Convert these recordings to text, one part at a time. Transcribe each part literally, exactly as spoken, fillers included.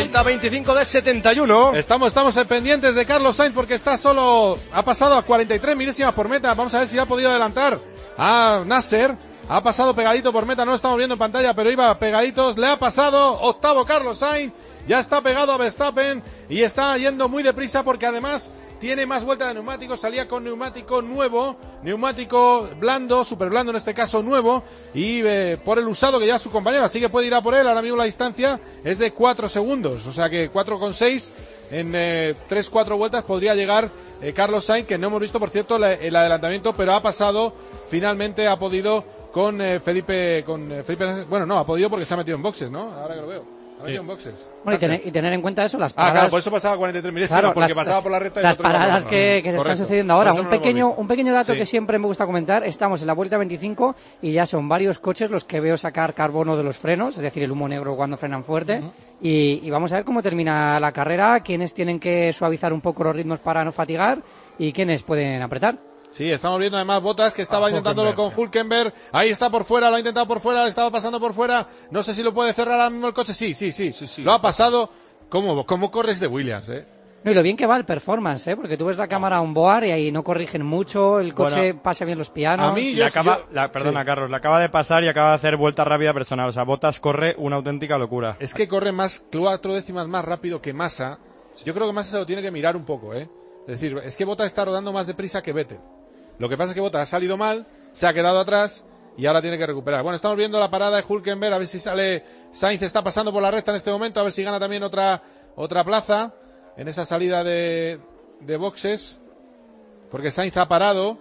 Vuelta veinticinco de setenta y uno. Estamos, estamos pendientes de Carlos Sainz porque está solo, ha pasado a cuarenta y tres milésimas por meta. Vamos a ver si ha podido adelantar a Nasser. Ha pasado pegadito por meta, no lo estamos viendo en pantalla, pero iba pegaditos. Le ha pasado octavo Carlos Sainz. Ya está pegado a Verstappen y está yendo muy deprisa porque además tiene más vueltas de neumático. Salía con neumático nuevo, neumático blando, super blando en este caso nuevo, y eh, por el usado que lleva su compañero, así que puede ir a por él. Ahora mismo la distancia es de cuatro segundos, o sea que cuatro coma seis en eh, tres cuatro vueltas podría llegar eh, Carlos Sainz, que no hemos visto por cierto la, el adelantamiento, pero ha pasado, finalmente ha podido con eh, Felipe, con eh, Felipe, bueno no, ha podido porque se ha metido en boxes, ¿no? Ahora que lo veo. Sí. En boxes. Bueno, y, tener, y tener en cuenta eso, las paradas... Ah, claro, por eso pasaba a cuarenta y tres milésimas, claro, porque las, pasaba por la recta y las otro paradas no, que, no, que se correcto. están sucediendo ahora. Un no pequeño un pequeño dato sí. que siempre me gusta comentar. Estamos en la vuelta veinticinco y ya son varios coches los que veo sacar carbono de los frenos, es decir, el humo negro cuando frenan fuerte. Uh-huh. y, y vamos a ver cómo termina la carrera, quiénes tienen que suavizar un poco los ritmos para no fatigar y quiénes pueden apretar. Sí, estamos viendo además Bottas que estaba ah, intentándolo con Hülkenberg. Ahí está por fuera, lo ha intentado por fuera, le estaba pasando por fuera. No sé si lo puede cerrar ahora mismo el coche. Sí, sí, sí. sí, sí. Lo ha pasado. ¿Cómo, cómo corres de Williams, eh? No, y lo bien que va el performance, ¿eh? Porque tú ves la cámara on board y ahí no corrigen mucho, el coche bueno, pasa bien los pianos. A mí, yo, acaba, yo, la, perdona, sí. Carlos, le acaba de pasar y acaba de hacer vuelta rápida personal. O sea, Bottas corre una auténtica locura. Es que corre más, cuatro décimas más rápido que Massa. Yo creo que Massa se lo tiene que mirar un poco, ¿eh? Es decir, es que Bottas está rodando más deprisa que Vettel. Lo que pasa es que Bottas ha salido mal, se ha quedado atrás y ahora tiene que recuperar. Bueno, estamos viendo la parada de Hülkenberg, a ver si sale. Sainz está pasando por la recta en este momento, a ver si gana también otra otra plaza en esa salida de, de boxes, porque Sainz ha parado.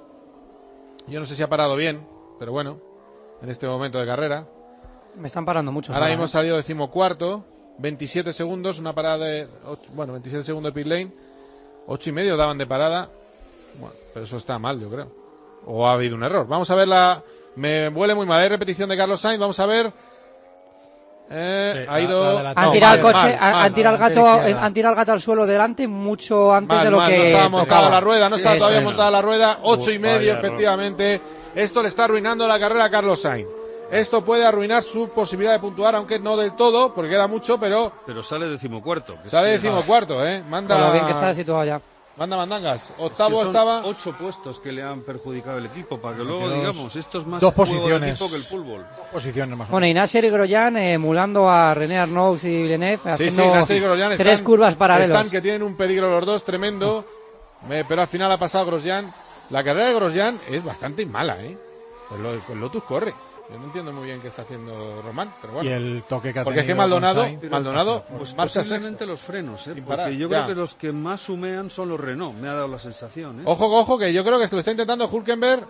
Yo no sé si ha parado bien, pero bueno, en este momento de carrera. Me están parando mucho. Ahora mismo ha salido decimocuarto, veintisiete segundos, una parada de, bueno, veintisiete segundos de pit lane, ocho y medio daban de parada. Bueno, pero eso está mal, yo creo. O ha habido un error. Vamos a ver la... Me huele muy mal. Hay repetición de Carlos Sainz. Vamos a ver... Eh, sí, ha ido... La, la han tirado el coche, mal, han, mal, han, tirado el gato, han tirado el gato al suelo delante mucho antes mal, de lo mal, que... No estaba montada la rueda, no estaba sí, todavía sí, montada no. la rueda. Ocho y medio, Vaya efectivamente. Error. Esto le está arruinando la carrera a Carlos Sainz. Esto puede arruinar su posibilidad de puntuar, aunque no del todo, porque queda mucho, pero... Pero sale decimocuarto. Sale decimocuarto, eh. Manda... Con lo bien que está situado ya. Manda mandangas. Octavo es que son estaba. Ocho puestos que le han perjudicado el equipo para que luego dos, digamos esto es más dos juego posiciones, de equipo que el fútbol. Dos posiciones más o menos. Bueno, y Nasser y Grosjean eh, emulando a René Arnoux y Villeneuve haciendo sí, sí, Nasser y Grosjean tres están, curvas paralelas. Están que tienen un peligro los dos tremendo, eh, pero al final ha pasado Grosjean. La carrera de Grosjean es bastante mala, eh. Con, lo, con Lotus corre. Yo no entiendo muy bien qué está haciendo Román, pero bueno. Y el toque que ha Porque es que Maldonado, Maldonado, pues marcha posiblemente los frenos, ¿eh? Porque parar, yo ya. creo que los que más humean son los Renault, me ha dado la sensación, ¿eh? Ojo, ojo, que yo creo que se lo está intentando Hülkenberg.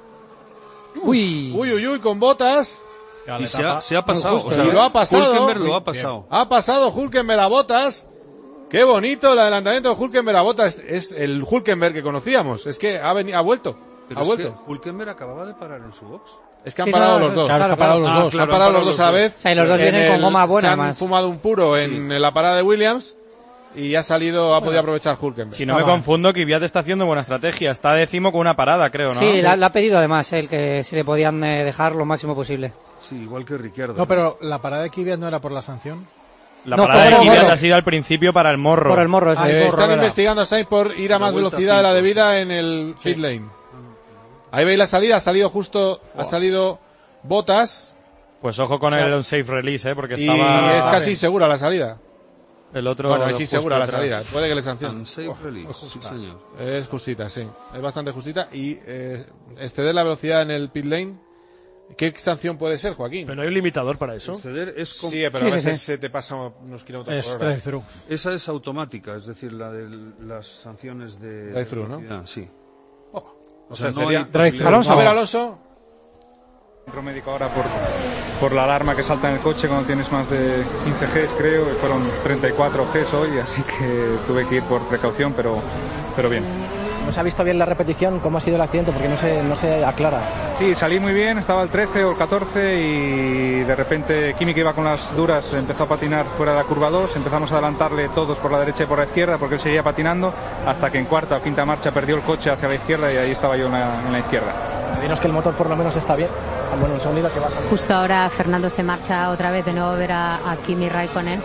Uy, uy, uy, uy, con botas. Y se ha, se ha pasado, o sea, y lo ha pasado. Hülkenberg lo ha pasado. Bien. Ha pasado Hülkenberg a botas. Qué bonito el adelantamiento de Hülkenberg a botas. Es el Hülkenberg que conocíamos. Es que ha venido, ha vuelto. Pero ha es vuelto. que Hülkenberg acababa de parar en su box. Es que han parado los dos. Claro, han parado los dos. Han parado los dos a la vez. O sea, y los dos vienen el, con goma buena. Se han más. fumado un puro sí. en la parada de Williams y ha salido, ha podido aprovechar Hülkenberg. Si no me confundo, Kvyat está haciendo buena estrategia. Está décimo con una parada, creo, ¿no? Sí, la, la ha pedido además el que se le podían eh, dejar lo máximo posible. Sí, igual que Ricciardo. No, pero la parada de Kvyat no era por la sanción. La no, parada de Kvyat morro. ha sido al principio para el morro. Por el morro, eso ah, es. eh, Morro, están ¿verdad? investigando a Sainz por ir a más velocidad de la debida en el pit sí. lane. Ahí veis la salida, ha salido justo, wow. ha salido Bottas. Pues ojo con o sea, el unsafe release, ¿eh? Porque y estaba... es casi segura la salida. El otro... Bueno, es sí segura la salida. Puede que le sancionen. Unsafe oh, release, sí, señor. Es justita, sí. Es bastante justita. Y eh, exceder la velocidad en el pit lane, ¿qué sanción puede ser, Joaquín? Pero no hay un limitador para eso. Exceder es... Con... Sí, pero sí, a veces sí, se te pasa unos kilómetros es por hora. Drive-through. Esa es automática, es decir, la de las sanciones de... Drive-through, ¿no? Sí. Oh. O, o sea, sea, no sería... hay... Alonso. A ver, Alonso. Centro médico ahora por, por la alarma que salta en el coche cuando tienes más de quince Gs, creo, que fueron treinta y cuatro Gs hoy, así que tuve que ir por precaución, pero, pero bien. ¿No se ha visto bien la repetición? ¿Cómo ha sido el accidente? Porque no se, no se aclara. Sí, salí muy bien, estaba el trece o el catorce y de repente Kimi, que iba con las duras, empezó a patinar fuera de la curva dos, empezamos a adelantarle todos por la derecha y por la izquierda porque él seguía patinando, hasta que en cuarta o quinta marcha perdió el coche hacia la izquierda y ahí estaba yo en la, en la izquierda. Dinos que el motor por lo menos está bien. Bueno, el sonido que va a salir. Justo ahora Fernando se marcha otra vez de nuevo a ver a, a Kimi Raikkonen.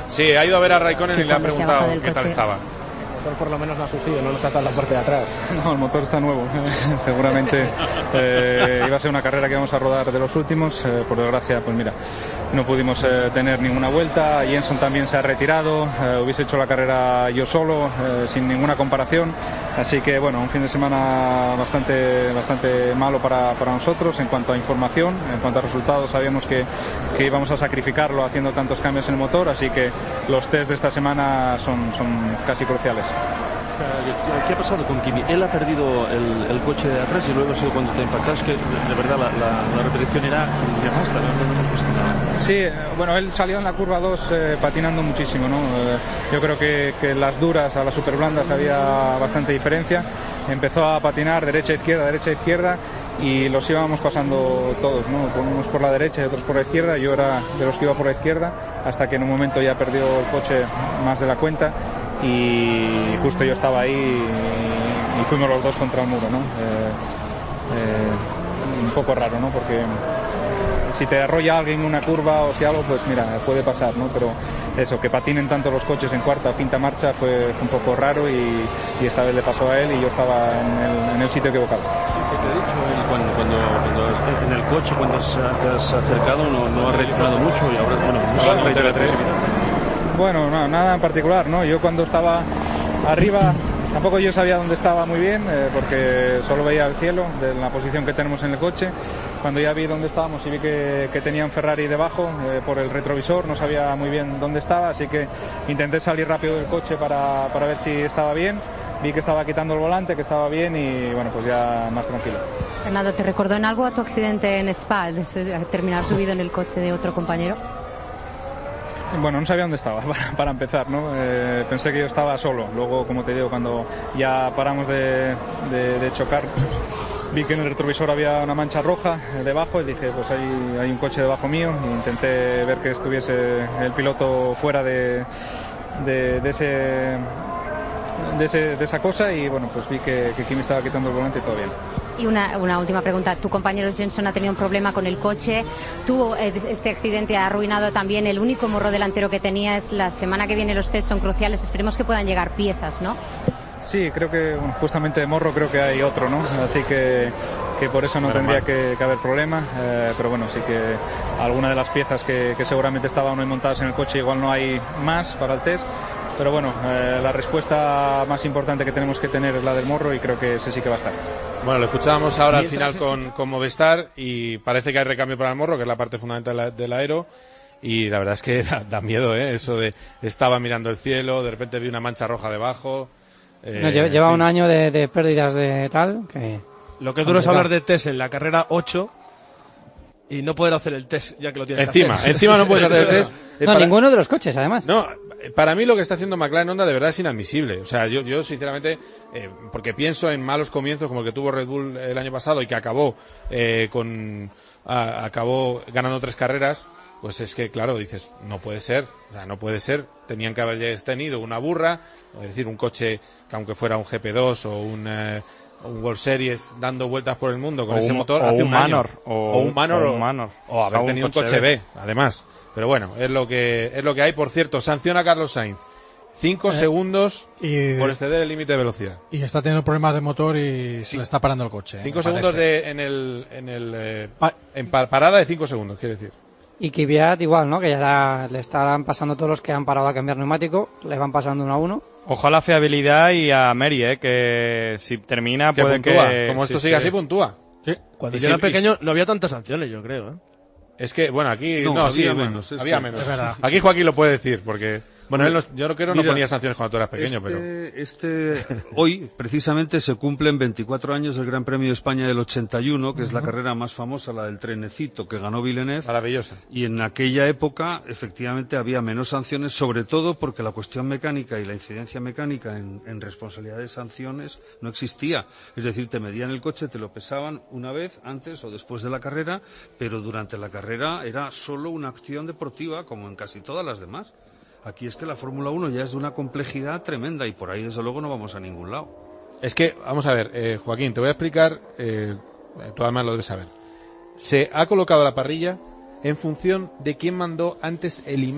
Sí, ha ido a ver a Raikkonen y le ha cuando se preguntado baja del qué tal coche. estaba. El motor por lo menos no ha sufrido, no nos ha la parte de atrás. No, el motor está nuevo. Seguramente eh, iba a ser una carrera que íbamos a rodar de los últimos. Eh, por desgracia, pues mira, no pudimos eh, tener ninguna vuelta. Jenson también se ha retirado. Eh, hubiese hecho la carrera yo solo, eh, sin ninguna comparación. Así que bueno, un fin de semana bastante bastante malo para, para nosotros en cuanto a información, en cuanto a resultados. Sabíamos que, que íbamos a sacrificarlo haciendo tantos cambios en el motor, así que los test de esta semana son, son casi cruciales. ¿Qué ha pasado con Kimi? Él ha perdido el, el coche de atrás y luego ha sido cuando te impactas que de verdad la, la, la repetición era nefasta, no, no hemos visto nada. Sí, bueno, él salió en la curva dos eh, patinando muchísimo, ¿no? Eh, yo creo que, que las duras a las super blandas había bastante diferencia. Empezó a patinar derecha, izquierda, derecha, izquierda y los íbamos pasando todos, ¿no? Unos por la derecha y otros por la izquierda. Yo era de los que iba por la izquierda hasta que en un momento ya perdió el coche más de la cuenta y justo yo estaba ahí y, y fuimos los dos contra el muro, ¿no? Eh, eh, un poco raro, ¿no? Porque si te arrolla alguien en una curva o si algo, pues mira, puede pasar, ¿no? Pero eso, que patinen tanto los coches en cuarta o quinta marcha fue un poco raro y, y esta vez le pasó a él y yo estaba en el, en el sitio equivocado. ¿Qué te he dicho? Él cuando, cuando, cuando en el coche, cuando te has acercado, no, no ha reaccionado mucho y ahora, bueno, no T V tres. Bueno, no, nada en particular, ¿no? Yo cuando estaba arriba tampoco yo sabía dónde estaba muy bien, eh, porque solo veía el cielo de la posición que tenemos en el coche. Cuando ya vi dónde estábamos y vi que, que tenía un Ferrari debajo, eh, por el retrovisor, no sabía muy bien dónde estaba, así que intenté salir rápido del coche para, para ver si estaba bien. Vi que estaba quitando el volante, que estaba bien y bueno, pues ya más tranquilo. Fernando, ¿te recordó en algo a tu accidente en Spa, de terminar subido en el coche de otro compañero? Bueno, no sabía dónde estaba, para, para empezar, ¿no? Eh, pensé que yo estaba solo. Luego, como te digo, cuando ya paramos de, de, de chocar, vi que en el retrovisor había una mancha roja debajo y dije, pues hay, hay un coche debajo mío. E intenté ver que estuviese el piloto fuera de, de, de ese... De, ese, de esa cosa y bueno, pues vi que, que Kimi estaba quitando el volante y todo bien. Y una, una última pregunta, tu compañero Jenson ha tenido un problema con el coche, tú este accidente ha arruinado también el único morro delantero que tenías. La semana que viene los test son cruciales, esperemos que puedan llegar piezas, ¿no? Sí, creo que bueno, justamente de morro creo que hay otro, ¿no? Así que, que por eso no pero tendría que, que haber problema, eh, pero bueno, sí que alguna de las piezas que, que seguramente estaban hoy montadas en el coche igual no hay más para el test. Pero bueno, eh, la respuesta más importante que tenemos que tener es la del morro y creo que ese sí que va a estar. Bueno, lo escuchábamos ahora al final con, con Movistar y parece que hay recambio para el morro, que es la parte fundamental del aero. Y la verdad es que da, da miedo, ¿eh? Eso de estaba mirando el cielo, de repente vi una mancha roja debajo. Eh, no, lleva lleva un año de, de pérdidas de tal que... Lo que es duro es hablar de test en la carrera ocho y no poder hacer el test ya que lo tienes encima, que hacer. Encima no puedes hacer el test. No, para... ninguno de los coches, además. No, para mí lo que está haciendo McLaren Honda de verdad es inadmisible. O sea, yo, yo sinceramente, eh, porque pienso en malos comienzos como el que tuvo Red Bull el año pasado y que acabó eh, con a, acabó ganando tres carreras, pues es que, claro, dices, no puede ser, o sea, no puede ser. Tenían que haber tenido una burra, es decir, un coche que aunque fuera un G P dos o un... Eh, un World Series dando vueltas por el mundo con o ese un, motor o hace un un Manor año. o, o un Manor o, o, un Manor. o haber o un tenido un coche coche B. B, además, pero bueno, es lo que es lo que hay. Por cierto, sanciona a Carlos Sainz cinco eh, segundos y, por exceder el límite de velocidad y está teniendo problemas de motor y se sí. le está parando el coche. Cinco segundos de, en el en el eh, pa, en pa, parada de cinco segundos, quiere decir. Y Kvyat igual, ¿no? Que ya la, le están pasando todos los que han parado a cambiar neumático, le van pasando uno a uno. Ojo a la fiabilidad y a Mary, ¿eh? Que si termina que puede puntúa. que... Como esto sí, sigue sí. así, puntúa. Sí. Cuando y yo era si, pequeño si... no había tantas sanciones, yo creo, ¿eh? Es que, bueno, aquí... No, no había sí, menos. Bueno, había que... menos. Es verdad. Aquí Joaquín lo puede decir, porque... Bueno, él no, yo creo que no Mira, ponía sanciones cuando tú eras pequeño, este, pero... Este, hoy, precisamente, se cumplen veinticuatro años del Gran Premio de España del ochenta y uno, que uh-huh. es la carrera más famosa, la del trenecito, que ganó Villeneuve. Maravillosa. Y en aquella época, efectivamente, había menos sanciones, sobre todo porque la cuestión mecánica y la incidencia mecánica en, en responsabilidad de sanciones no existía. Es decir, te medían el coche, te lo pesaban una vez antes o después de la carrera, pero durante la carrera era solo una acción deportiva, como en casi todas las demás. Aquí es que la Fórmula uno ya es de una complejidad tremenda y por ahí desde luego no vamos a ningún lado. Es que, vamos a ver, eh, Joaquín, te voy a explicar, eh, tú además lo debes saber. Se ha colocado la parrilla en función de quién mandó antes el email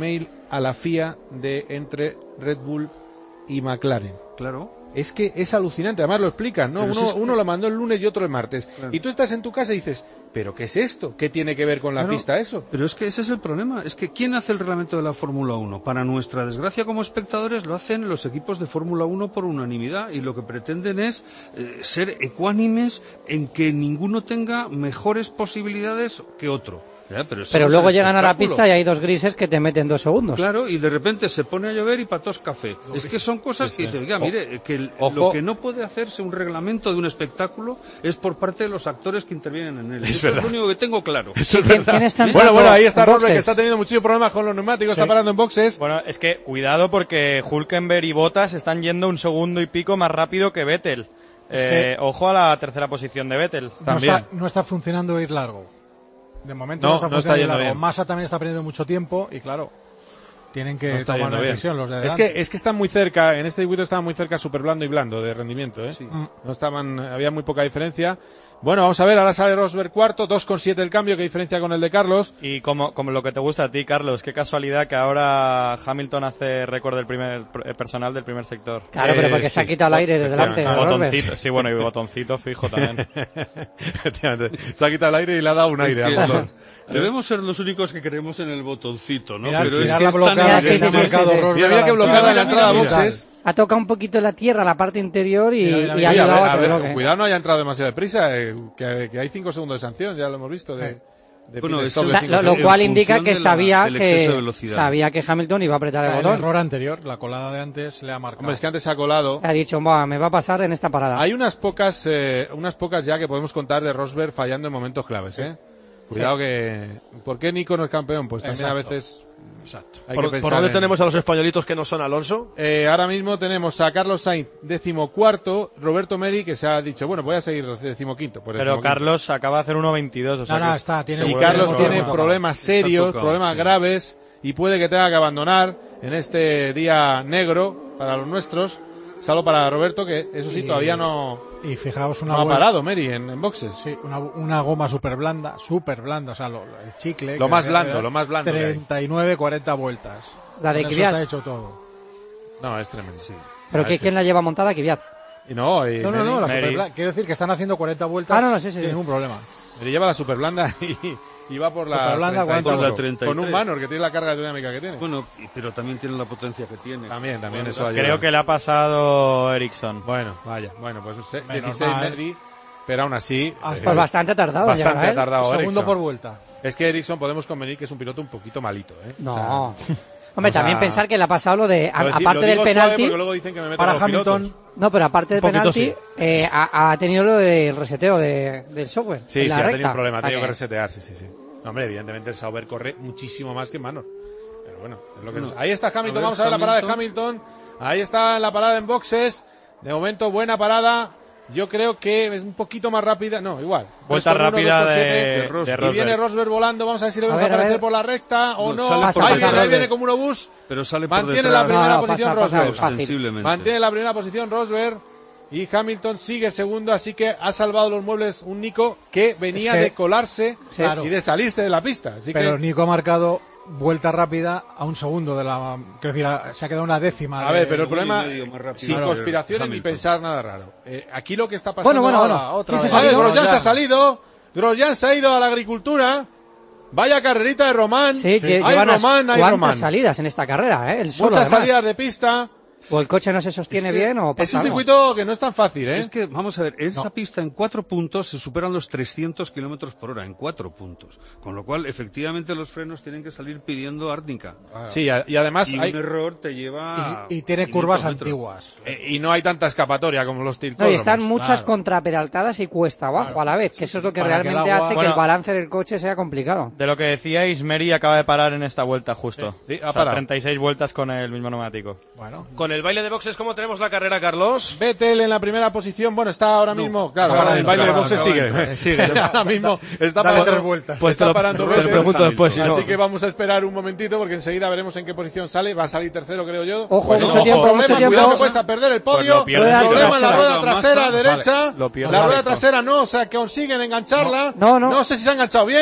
a la F I A de entre Red Bull y McLaren. Claro. Es que es alucinante, además lo explican, ¿no? Pero Uno, si es que- uno lo mandó el lunes y otro el martes. Claro. Y tú estás en tu casa y dices, ¿pero qué es esto? ¿Qué tiene que ver con la Claro, pista eso? Pero es que ese es el problema. Es que ¿quién hace el reglamento de la Fórmula uno? Para nuestra desgracia como espectadores lo hacen los equipos de Fórmula uno por unanimidad y lo que pretenden es eh, ser ecuánimes en que ninguno tenga mejores posibilidades que otro. Ya, pero eso Pero no es luego el llegan a la espectáculo. pista y hay dos grises que te meten dos segundos. Claro, y de repente se pone a llover y patos café. Es que son cosas que dice, oiga, mire, que el- Ojo. lo que no puede hacerse un reglamento de un espectáculo es por parte de los actores que intervienen en él. Es Eso verdad. es lo único que tengo claro. Eso es ¿Quién- verdad. quién está Bueno, entrando bueno, ahí está en Rosberg, boxes? que está teniendo muchísimos problemas con los neumáticos, Sí. está parando en boxes. Bueno, es que cuidado porque Hülkenberg y Bottas están yendo un segundo y pico más rápido que Vettel. Es Eh, que- Ojo a la tercera posición de Vettel. No También. está, no está funcionando ir largo. De momento No, no, está no está funcionando ir yendo largo. bien. Massa también está perdiendo mucho tiempo y claro, tienen que No está tomar yendo una bien. decisión los de Es adelante. que, es que están muy cerca, en este circuito estaban muy cerca Super Blando y Blando de rendimiento, ¿eh? Mm. No estaban, había muy poca diferencia. Bueno, vamos a ver, ahora sale Rosberg cuarto, dos coma siete el cambio, qué diferencia con el de Carlos. Y como, como lo que te gusta a ti, Carlos, qué casualidad que ahora Hamilton hace récord del primer eh, personal del primer sector. Claro, pero Eh, porque se ha sí. quitado el aire de delante. de Rosberg. Botoncito, sí, bueno, y botoncito fijo también. Efectivamente. Se ha quitado el aire y le ha dado un aire Es que al motor. Debemos ser los únicos que creemos en el botoncito, ¿no? Mirad, Pero es mirad que la es tan blocada que sí, se ha sí, marcado sí, sí. Rosberg. Mira, mira qué a la blocada en la entrada. entrada a Mira, mira. boxes. Ha tocado un poquito la tierra, la parte interior y, Mira, mira, y mira. ha Oye, a ayudado ver, a a que ver, bloque. cuidado, no haya entrado demasiado deprisa, eh, que, que hay cinco segundos de sanción, ya lo hemos visto. De, de Bueno, pit eso stop O de sea, cinco lo, lo segundos. cual en indica función que de la- sabía del exceso de que velocidad. sabía que Hamilton iba a apretar el El botón. error anterior, la colada de antes, le ha marcado. Hombre, es que antes se ha colado. Ha dicho, "Buah, me va a pasar en esta parada". Hay unas pocas, eh, unas pocas ya que podemos contar de Rosberg fallando en momentos claves, ¿eh? Cuidado que... ¿Por qué Nico no es campeón? Pues también Exacto. a veces Exacto. hay ¿Por, que por pensar dónde en- tenemos a los españolitos que no son Alonso? Eh, ahora mismo tenemos a Carlos Sainz, decimocuarto, Roberto Meri, que se ha dicho, bueno, voy a seguir decimoquinto. Por Pero decimoquinto. Carlos acaba de hacer uno veintidós, o sea No, no, que está, tiene- Y seguro Carlos que- tiene tocado. problemas Está serios, tocado, problemas sí. graves, y puede que tenga que abandonar en este día negro para los nuestros, salvo para Roberto, que eso sí, Y- todavía no, Y fijaos una no ha vuelta- parado Meri en, en boxes. Sí, una, una goma súper blanda, súper blanda, o sea, lo- el chicle. Lo que más le- blando, le- lo más blando que hay. treinta y nueve, cuarenta vueltas. La de Con eso Kvyat. está hecho todo. No, es tremendo. Pero Ah, que, sí. ¿quién la lleva montada? Kvyat. Y no, y No, no, Meri- no, la Mary. super blanda. Quiero decir que están haciendo cuarenta vueltas Ah, no, no, sí, sí, sin sí. ningún problema. Meri lleva la super blanda y, y va por la, Superblanda, treinta y ¿cuánto? cuatro, Por la treinta y con un tres. Manor que tiene la carga dinámica que tiene. Bueno, y- pero también tiene la potencia que tiene. También, también Bueno, eso ayuda. Creo que le ha pasado Ericsson. Bueno, vaya, bueno, pues se- Menos dieciséis mal. Meri, pero aún así... Hasta eh, Pues bastante ha tardado. en bastante llegar a ha él. tardado Segundo Ericsson. por vuelta. Es que Ericsson podemos convenir que es un piloto un poquito malito, ¿eh? No. O sea, Hombre, o sea, también pensar que le ha pasado lo de, a- lo deci- aparte lo del digo suave penalti, porque luego dicen que me meto Para a los Hamilton, pilotos. no, pero aparte del Un poquito penalti, eh, ha, ha tenido lo del reseteo de, del software. Sí, en sí, la ha recta. tenido un problema, ha O sea tenido que que- resetear, sí, sí, sí. No, hombre, evidentemente el Sauber corre muchísimo más que Manor. Pero bueno, es lo que Bueno, nos- ahí está Hamilton, a ver, vamos a ver la parada de Hamilton. Hamilton. Ahí está la parada en boxes. De momento, buena parada. Yo creo que es un poquito más rápida. No, igual. Vuelta tres coma uno, rápida dos coma de, siete. de de Rosberg. Y Rosberg. viene Rosberg volando. Vamos a ver si le vemos A ver, a aparecer ver. por la recta o No, no. sale por Ahí detrás. viene, ahí viene como un obús. Pero sale por Mantiene detrás la primera No, posición pasa, pasa, Rosberg. fácil. ostensiblemente. Mantiene la primera posición Rosberg. Y Hamilton sigue segundo, así que ha salvado los muebles un Nico que venía Es que- de colarse Sí. y de salirse de la pista. Así pero que, Nico ha marcado vuelta rápida a un segundo de la... Quiero decir, a- se ha quedado una décima. a de- ver, pero el segundo y problema, medio más rápido sin que conspiraciones ni Hamilton. pensar nada raro. Eh, aquí lo que está pasando Bueno, bueno, ahora, bueno. otra ¿Quién vez. se A ver, salió? Grosjean ya. se ha salido, Grosjean se ha ido a la agricultura, vaya carrerita de Román, Sí, lle- hay lleva unas Román, hay cuantas Román. salidas en esta carrera, ¿eh? El solo, Muchas además. salidas de pista, O el coche no se sostiene Es que bien o es pasa un algo. circuito que no es tan fácil, ¿eh? Es que, vamos a ver, en esa pista en cuatro puntos se superan los trescientos kilómetros por hora, en cuatro puntos. Con lo cual, efectivamente, los frenos tienen que salir pidiendo árnica. Sí, y a- y además Y hay, un error te lleva. Y, y tiene quinientos curvas metros. antiguas. eh, y no hay tanta escapatoria como los No, tircódromos. y están muchas claro. contraperaltadas y cuesta abajo Claro. a la vez, que eso es lo que Para que el realmente agua- hace que Bueno. el balance del coche sea complicado. De lo que decíais, Meri acaba de parar en esta vuelta justo. Sí, sí, ha O sea, parado. treinta y seis vueltas con el mismo neumático. Bueno, Con el baile de boxes, ¿cómo tenemos la carrera, Carlos? Vettel en la primera posición, bueno, está ahora mismo, claro, acaba ahora de el baile de entrar, boxes acaba de sigue. entrar. Sigue. Ahora mismo está Dale parando, tres vueltas. Pues te está lo, parando te lo Vettel. pregunto después, si no. Así que vamos a esperar un momentito porque enseguida veremos en qué posición sale. Va a salir tercero, creo yo. Ojo, Pues mucho ojo, tiempo, problema, mucho tiempo. cuidado que puedes a perder el Pues podio. lo pierde, Rueda problema en la trasera. rueda trasera Massa, derecha. lo pierde. La rueda Vale. trasera no, o sea, que consiguen engancharla. No, no. No sé si se ha enganchado bien.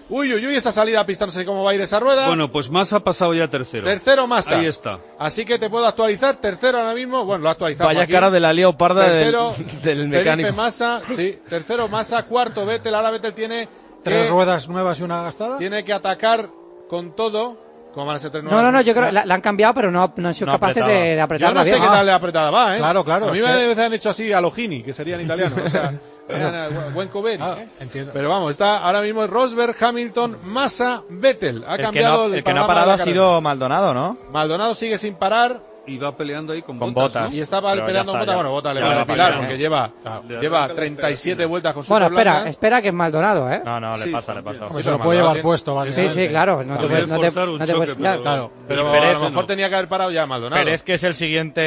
Uy, uy, uy, esa salida a pista, no sé cómo va a ir esa rueda. Bueno, pues Massa ha pasado ya tercero. Tercero Massa. Ahí está. Así que te puedo actualizar. Tercero ahora mismo. Bueno, lo he actualizado. Vaya aquí. cara de la Leo Parda Tercero, del, del mecánico. Felipe Massa, sí. Tercero Massa, cuarto Vettel. Ahora Vettel tiene Tres que, ruedas nuevas y una gastada. tiene que atacar con todo. ¿Cómo van a ser tres No, nuevas? no, no, yo creo que la, la han cambiado, pero no, no han sido No capaces de, apretaba. de Yo apretarla no sé bien. qué Ah. tal de apretada va, ¿eh? Claro, claro, A mí es me que- veces han hecho así a Logini, que sería en italiano. O sea, eh, buen coveri, Ah, ¿eh? entiendo. Pero vamos, está ahora mismo Rosberg, Hamilton, Massa, Vettel. Ha El que cambiado no, el el que no ha panorama parado de ha la carrera. sido Maldonado, ¿no? Maldonado sigue sin parar. Y va peleando ahí con, Con Bottas, Bottas. ¿no? Y estaba Pero ya peleando está, Bota, ya. bueno, Bota le Ya va va a a pilar, pasar, porque ¿eh? lleva, Le lleva arranca la treinta y siete carretera. vueltas con su Bueno, espera, blanca. espera que es Maldonado, ¿eh? No, no, le Sí, pasa, le también. pasa. Hombre, Sí, se lo pero puede llevar Maldonado puesto, Sí, básicamente. sí, claro. No te También puedes, no te, forzar un no te puedes choque, fiar. pero- Claro. Pero Pérez, a lo mejor no. tenía que haber parado ya Maldonado. Pérez, que es el siguiente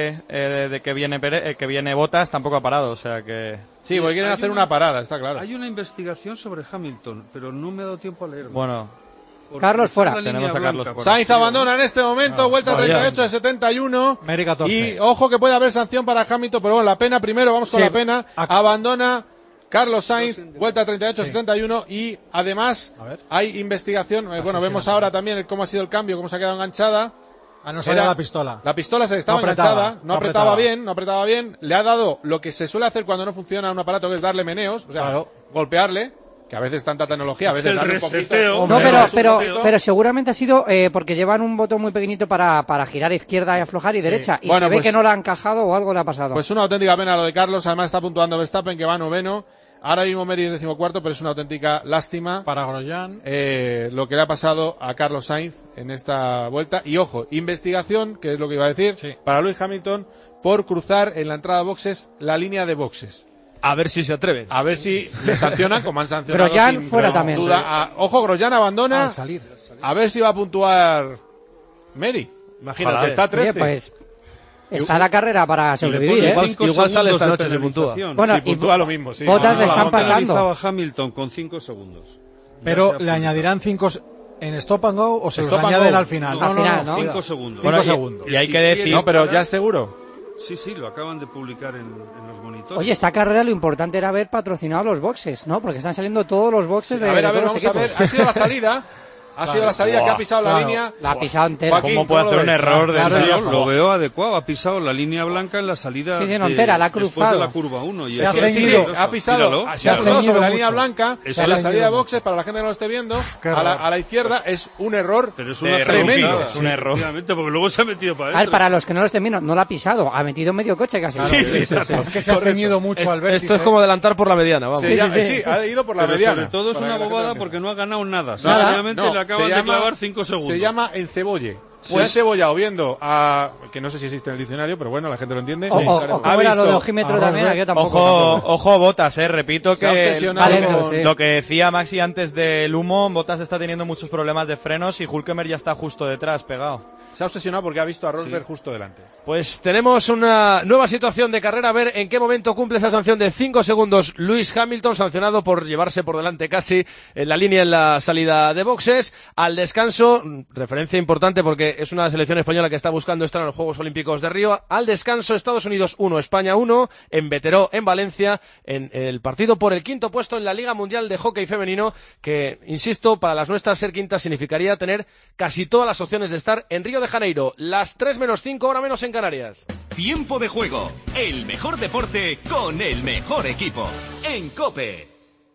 eh, de que viene Pérez, eh, que viene Bottas, tampoco ha parado, o sea que... Sí, porque quieren Hay hacer una- una parada, está claro. Hay una investigación sobre Hamilton, pero no me ha dado tiempo a leerla. Bueno, Porque Carlos, está fuera. la línea Tenemos a Carlos blanca. fuera. Sainz abandona en este momento, Ah, vuelta vaya. treinta y ocho de setenta y uno. Meri catorce. Y ojo que puede haber sanción para Hamilton, pero bueno, la pena primero, vamos con Sí. la pena. Ac- Abandona Carlos Sainz, vuelta treinta y ocho de setenta y uno. Y además A ver. hay investigación. Eh, bueno, sí, vemos sí. ahora también el- cómo ha sido el cambio, cómo se ha quedado enganchada. Ah, no salía Era- la pistola. La pistola se estaba No apretaba, enganchada, no, no apretaba, apretaba. bien, no apretaba bien. Le ha dado lo que se suele hacer cuando no funciona un aparato, que es darle meneos, o sea, Claro. golpearle, que a veces tanta tecnología, a Es veces el darle un poquito. reseteo. No, Hombre, pero, es un pero, poquito. pero seguramente ha sido eh, porque llevan un botón muy pequeñito para, para girar izquierda y aflojar y derecha. Y Bueno, se ve pues- que no le ha encajado o algo le ha pasado. Pues una auténtica pena lo de Carlos, además está puntuando Verstappen, que va noveno. Ahora mismo Meri es decimocuarto, pero es una auténtica lástima Para Grosjean. eh, lo que le ha pasado a Carlos Sainz en esta vuelta. Y ojo, investigación, que es lo que iba a decir, Sí. para Lewis Hamilton por cruzar en la entrada a boxes la línea de boxes. A ver si se atreven. A ver si le sancionan como han sancionado. Grosjean sin fuera duda también. a- ojo, Grosjean abandona. Al salir. A ver si va a puntuar Meri. Imagínate. Que está a trece. Oye, pues está la carrera para sobrevivir, Y le ¿eh? pone cinco Igual sale segundos esta de noche, se puntúa. penalización. Bueno, Sí, y puntúa lo mismo, sí. Bottas Ah, le la están monta. pasando. Penalizaba a Hamilton con cinco segundos. Pero Ya se le ha añadirán cinco s- en stop and go o se Stop los and añaden go. al final. Al final, ¿no? cinco segundos. Bueno, y- segundos. Y hay Si que quiere- decir... No, pero ya es seguro. Sí, sí, lo acaban de publicar en, en los monitores. Oye, esta carrera lo importante era haber patrocinado los boxes, ¿no? Porque están saliendo todos los boxes de A ver, a de ver, todos los vamos a ver. equipos. Ha sido la salida. Ha sido la salida que ha pisado la Claro. línea. La ha pisado entera. Joaquín, ¿Cómo puede ¿cómo hacer lo un ves? error de Claro, en serio? yo Lo veo adecuado, ha pisado la línea blanca en la salida Sí, sí, no, de- entera, la ha después cruzado. de la curva uno. Y Se Es ha eso que es sí, sí, ceñido. ha pisado, Míralo, se ha míralo. cruzado sobre la ceñido línea mucho. blanca, Se ha en la salida de ceñido boxes, para la gente que no lo esté viendo, Qué a la, error. a la izquierda es un error. Pero es una De tremendo. remontada, Es un error. efectivamente, porque luego se ha metido para A ver, adentro. para los que no lo estén viendo, no la ha pisado, ha metido medio coche casi. Sí, sí, exacto. Es que se ha Correcto. ceñido mucho al vértice. Esto es como adelantar por la mediana, vamos. Se Sí, llama- sí, sí, sí. ha ido por la Pero mediana. sobre todo es Para una que la gente bobada lo porque no ha ganado nada. Nada, Simplemente no, le acaban se de llama- clavar cinco segundos. Se llama encebolle. Se ha cebollado viendo a, que no sé si existe en el diccionario, pero bueno, la gente lo entiende. O, o- o Ha cómo era lo de visto ojímetro a también, Rosberg. yo tampoco. Ojo, tampoco. ojo Bottas, eh, repito Se ha que obsesionado Vale, con- sí. lo que decía Maxi antes del humo, Bottas está teniendo muchos problemas de frenos y Hülkenberg ya está justo detrás, pegado. Se ha obsesionado porque ha visto a Rosberg justo delante. Pues tenemos una nueva situación de carrera, a ver en qué momento cumple esa sanción de cinco segundos Lewis Hamilton, sancionado por llevarse por delante casi en la línea en la salida de boxes. Al descanso, referencia importante porque es una selección española que está buscando estar en los Juegos Olímpicos de Río. Al descanso, Estados Unidos uno, España uno, en Veteró, en Valencia, en el partido por el quinto puesto en la Liga Mundial de Hockey Femenino, que, insisto, para las nuestras ser quinta significaría tener casi todas las opciones de estar en Río de Janeiro, las tres menos cinco, hora menos en Canarias. Tiempo de juego, el mejor deporte con el mejor equipo. En COPE.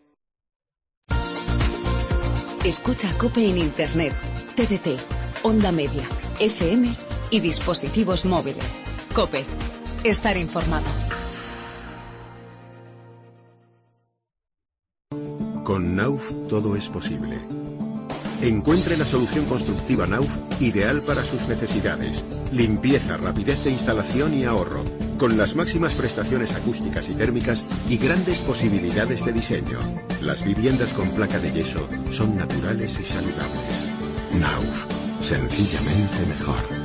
Escucha COPE en Internet, T D T, Onda Media, F M y dispositivos móviles. COPE. Estar informado. Con Nauf todo es posible. Encuentre la solución constructiva Nauf ideal para sus necesidades. Limpieza, rapidez de instalación y ahorro. Con las máximas prestaciones acústicas y térmicas y grandes posibilidades de diseño. Las viviendas con placa de yeso son naturales y saludables. Nauf. Sencillamente mejor.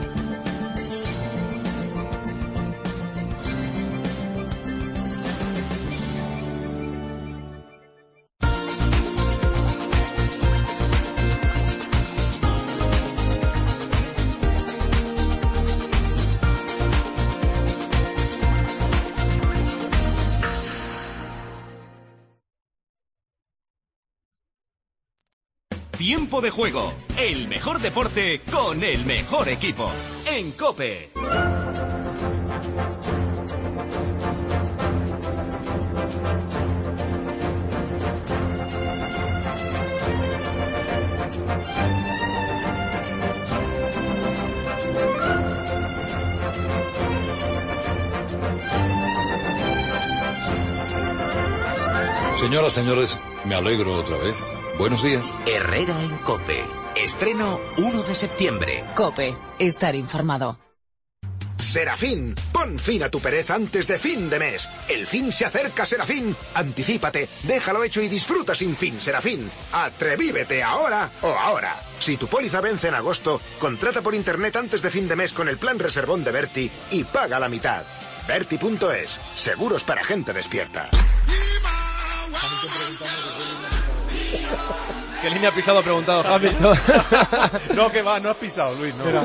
Tiempo de Juego, el mejor deporte con el mejor equipo. En COPE. Señoras, señores, me alegro otra vez. Buenos días. Herrera en COPE. Estreno uno de septiembre. COPE. Estar informado. Serafín, pon fin a tu pereza antes de fin de mes. El fin se acerca, Serafín. Anticípate, déjalo hecho y disfruta sin fin, Serafín. Atrevívete ahora o ahora. Si tu póliza vence en agosto, contrata por internet antes de fin de mes con el plan reservón de Berti y paga la mitad. Berti punto es. Seguros para gente despierta. ¿Qué línea ha pisado? Ha preguntado Hamilton. No, que va, no has pisado, Luis, no. Mira,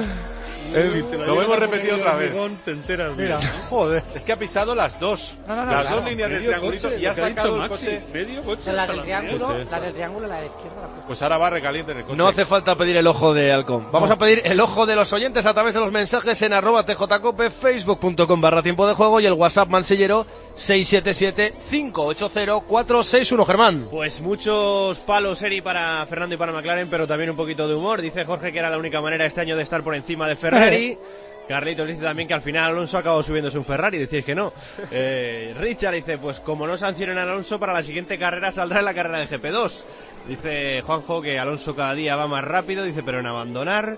eh, lo hemos repetido otra vez. Te enteras, mira, joder. Es que ha pisado las dos. No, no, no, las claro. dos líneas del triangulito coche, y ha sacado el coche. Medio coche. Las del triángulo, sí, sí. las del triángulo, la de izquierda. La pues ahora va recaliente en el coche. No hace falta pedir el ojo de Halcón. Vamos a pedir el ojo de los oyentes a través de los mensajes en arroba tjcope, facebook punto com barra tiempo de juego y el WhatsApp mansillero seis siete siete, cinco ocho cero, cuatro seis uno. Germán. Pues muchos palos, Eri, para Fernando y para McLaren, pero también un poquito de humor. Dice Jorge que era la única manera este año de estar por encima de Ferrari. Carlitos dice también que al final Alonso acabó subiéndose un Ferrari, decís que no. Eh, Richard dice, pues como no sancionen a Alonso, para la siguiente carrera saldrá en la carrera de G P dos. Dice Juanjo que Alonso cada día va más rápido, dice, pero en abandonar.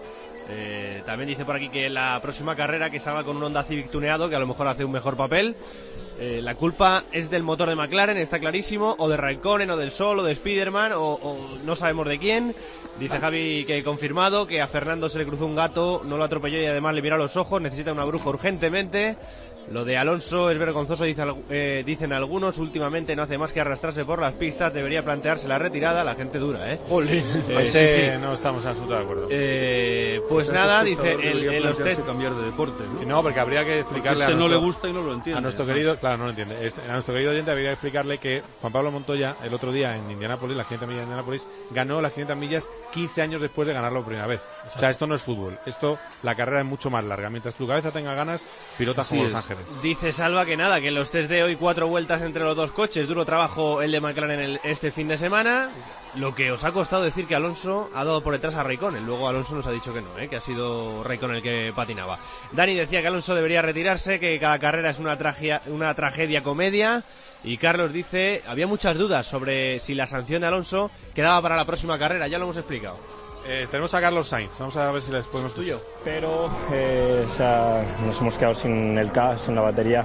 Eh, también dice por aquí que la próxima carrera que salga con un Honda Civic tuneado, que a lo mejor hace un mejor papel. Eh, la culpa es del motor de McLaren, está clarísimo, o de Raikkonen, o del Sol, o de Spiderman, o, o no sabemos de quién. Dice Javi que confirmado que a Fernando se le cruzó un gato, no lo atropelló y además le miró a los ojos, necesita una bruja urgentemente. Lo de Alonso es vergonzoso, dice, eh, dicen algunos, últimamente no hace más que arrastrarse por las pistas, debería plantearse la retirada, la gente dura, ¿eh? Jolín. eh sí, sí, sí. No estamos absolutamente de acuerdo. Eh, pues Ese nada, dice, espectador el, el usted... cambiar de deporte, ¿no? No, porque habría que explicarle Porque este a nuestro, no le gusta y no lo entiende. A nuestro querido, claro, no lo entiende. Este, a nuestro querido oyente habría que explicarle que Juan Pablo Montoya, el otro día en Indianápolis, las quinientas millas de Indianápolis, ganó las quinientas millas quince años después de ganarlo por primera vez. O sea, esto no es fútbol. Esto, la carrera es mucho más larga. Mientras tu cabeza tenga ganas, pilotas como Los Ángeles. Dice Salva que nada, que en los test de hoy cuatro vueltas entre los dos coches, duro trabajo el de McLaren el, este fin de semana. Lo que os ha costado decir que Alonso ha dado por detrás a Raikkonen. Luego Alonso nos ha dicho que no, ¿eh? Que ha sido Raikkonen el que patinaba. Dani decía que Alonso debería retirarse, que cada carrera es una, tragia, una tragedia comedia. Y Carlos dice, había muchas dudas sobre si la sanción de Alonso quedaba para la próxima carrera, ya lo hemos explicado. Eh, tenemos a Carlos Sainz, vamos a ver si les podemos tuyo. Pero eh, o sea, nos hemos quedado sin el K, sin la batería,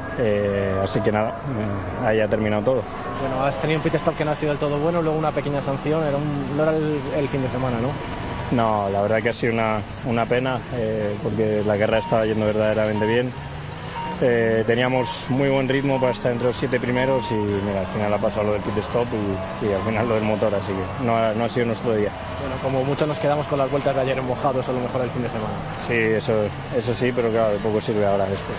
eh, así que nada, eh, ahí ha terminado todo. Bueno, has tenido un pit stop que no ha sido del todo bueno, luego una pequeña sanción, era un, no era el, el fin de semana, ¿no? No, la verdad que ha sido una, una pena, eh, porque la carrera estaba yendo verdaderamente bien. Eh, teníamos muy buen ritmo para estar entre los siete primeros y mira, al final ha pasado lo del pit stop y, y al final lo del motor, así que no ha, no ha sido nuestro día. Bueno, como muchos nos quedamos con las vueltas de ayer en mojado, eso a lo mejor el fin de semana. Sí, eso, eso sí, pero claro, de poco sirve ahora después.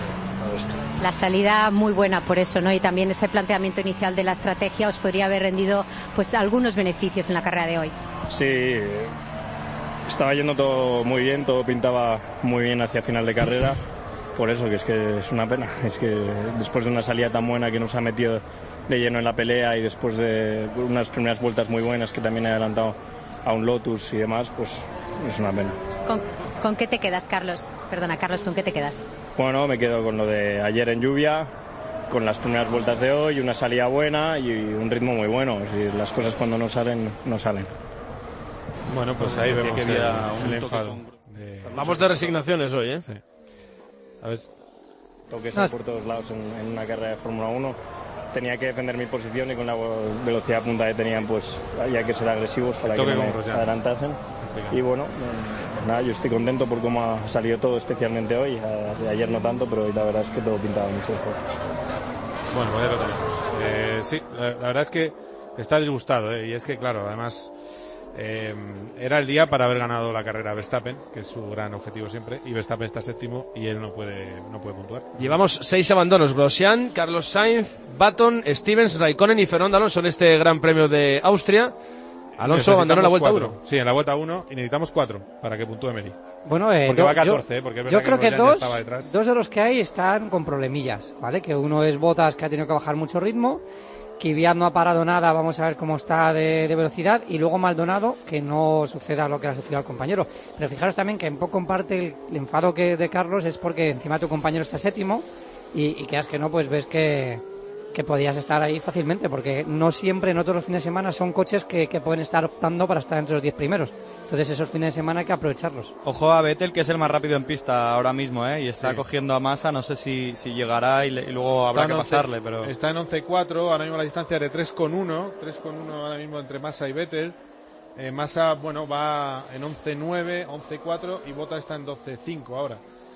La salida muy buena por eso, ¿no? Y también ese planteamiento inicial de la estrategia os podría haber rendido pues algunos beneficios en la carrera de hoy. Sí, estaba yendo todo muy bien, todo pintaba muy bien hacia final de carrera. Por eso, que es que es una pena, es que después de una salida tan buena que nos ha metido de lleno en la pelea y después de unas primeras vueltas muy buenas que también he adelantado a un Lotus y demás, pues es una pena. ¿Con, con qué te quedas, Carlos? Perdona, Carlos, ¿con qué te quedas? Bueno, me quedo con lo de ayer en lluvia, con las primeras vueltas de hoy, una salida buena y un ritmo muy bueno. Si las cosas cuando no salen, no salen. Bueno, pues ahí vemos que el, había un el enfado. con... De... Vamos de resignaciones hoy, ¿eh? Sí. A ver. Toques no, por todos lados en, en una carrera de Fórmula uno. Tenía que defender mi posición y con la velocidad punta que tenían, pues había que ser agresivos para que no me adelantasen. Y bueno, nada, yo estoy contento por cómo ha salido todo, especialmente hoy. A, ayer no tanto, pero hoy la verdad es que todo pintaba mucho mejor. Bueno, pues ya lo tenemos. Eh, sí, la, la verdad es que está disgustado, ¿eh? Y es que, claro, además... Eh, era el día para haber ganado la carrera Verstappen, que es su gran objetivo siempre, y Verstappen está séptimo y él no puede no puede puntuar. Llevamos seis abandonos: Grosjean, Carlos Sainz, Button, Stevens, Raikkonen y Fernando Alonso en este Gran Premio de Austria. Alonso abandonó la vuelta uno. Sí, en la vuelta uno y necesitamos cuatro para que puntúe Meri. Bueno, eh, porque do, va a catorce, yo, eh, porque es yo verdad creo que, que dos, dos, dos de los que hay están con problemillas, ¿vale? Que uno es Bottas, que ha tenido que bajar mucho ritmo, Kvyat no ha parado nada, vamos a ver cómo está de, de velocidad, y luego Maldonado, que no suceda lo que ha sucedido al compañero. Pero fijaros también que un poco en parte el, el enfado que de Carlos es porque encima tu compañero está séptimo y, y quedas que no, pues ves que, que podías estar ahí fácilmente, porque no siempre, no todos los fines de semana son coches que, que pueden estar optando para estar entre los diez primeros. Entonces esos fines de semana hay que aprovecharlos. Ojo a Vettel, que es el más rápido en pista ahora mismo, ¿eh? Y está sí. cogiendo a Massa, no sé si, si llegará y, le, y luego habrá que once, pasarle, pero... Está en once cuatro, ahora mismo la distancia es de tres coma uno, tres coma uno ahora mismo entre Massa y Vettel. Eh, Massa, bueno, va en once nueve, once cuatro y Bottas está en doce cinco ahora.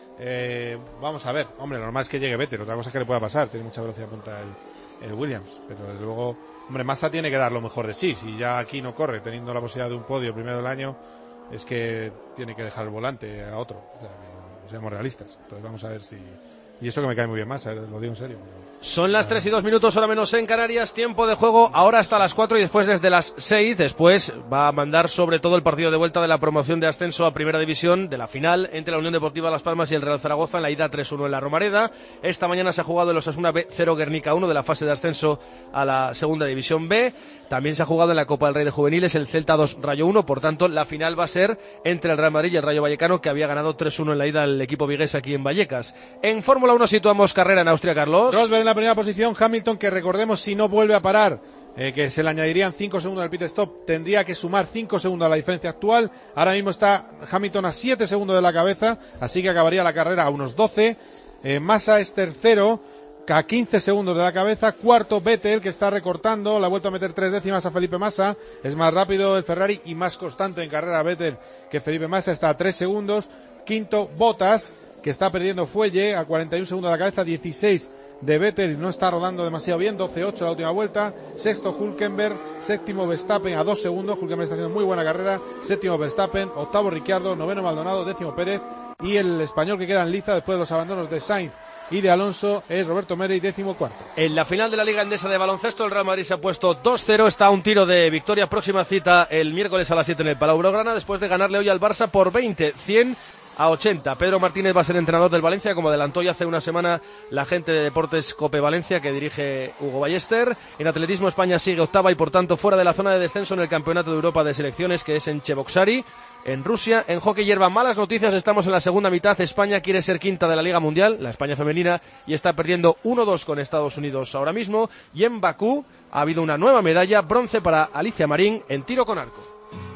Eh, vamos a ver, hombre, lo normal es que llegue Vettel, otra cosa es que le pueda pasar, tiene mucha velocidad punta el, el Williams, pero desde luego, hombre, Massa tiene que dar lo mejor de sí, si ya aquí no corre, teniendo la posibilidad de un podio primero del año, es que tiene que dejar el volante a otro, o sea, que seamos realistas, entonces vamos a ver si, y eso que me cae muy bien Massa, lo digo en serio. Son las tres y dos minutos, hora menos en Canarias, tiempo de juego ahora hasta las cuatro y después desde las seis, después va a mandar sobre todo el partido de vuelta de la promoción de ascenso a Primera División de la final entre la Unión Deportiva Las Palmas y el Real Zaragoza en la ida tres uno en la Romareda. Esta mañana se ha jugado el Osasuna B cero Guernica uno de la fase de ascenso a la Segunda División B. También se ha jugado en la Copa del Rey de Juveniles el Celta dos Rayo uno, por tanto la final va a ser entre el Real Madrid y el Rayo Vallecano, que había ganado tres uno en la ida al equipo vigués aquí en Vallecas. En Fórmula uno situamos carrera en Austria, Carlos. Rosberg en la primera posición, Hamilton, que recordemos, si no vuelve a parar, eh, que se le añadirían cinco segundos al pit stop, tendría que sumar cinco segundos a la diferencia actual. Ahora mismo está Hamilton a siete segundos de la cabeza, así que acabaría la carrera a unos doce. Eh, Massa es tercero, a quince segundos de la cabeza. Cuarto, Vettel, que está recortando, le ha vuelto a meter tres décimas a Felipe Massa. Es más rápido el Ferrari y más constante en carrera Vettel que Felipe Massa, está a tres segundos. Quinto, Bottas, que está perdiendo fuelle, a cuarenta y un segundos de la cabeza, dieciséis de Vettel y no está rodando demasiado bien, doce ocho la última vuelta. Sexto, Hülkenberg. Séptimo, Verstappen a dos segundos. Hülkenberg está haciendo muy buena carrera. Séptimo, Verstappen. Octavo, Ricciardo. Noveno, Maldonado. Décimo, Pérez. Y el español que queda en liza después de los abandonos de Sainz y de Alonso es Roberto Meri, décimo cuarto. En la final de la Liga Endesa de baloncesto, el Real Madrid se ha puesto dos cero, está a un tiro de victoria. Próxima cita el miércoles a las siete en el Palau Blaugrana, después de ganarle hoy al Barça por veinte, cien a ochenta. Pedro Martínez va a ser entrenador del Valencia, como adelantó ya hace una semana la gente de Deportes Cope Valencia, que dirige Hugo Ballester. En atletismo, España sigue octava y por tanto fuera de la zona de descenso en el Campeonato de Europa de Selecciones, que es en Cheboksary, en Rusia. En hockey hierba, malas noticias, estamos en la segunda mitad. España quiere ser quinta de la Liga Mundial, la España femenina, y está perdiendo uno dos con Estados Unidos ahora mismo. Y en Bakú ha habido una nueva medalla, bronce para Alicia Marín en tiro con arco.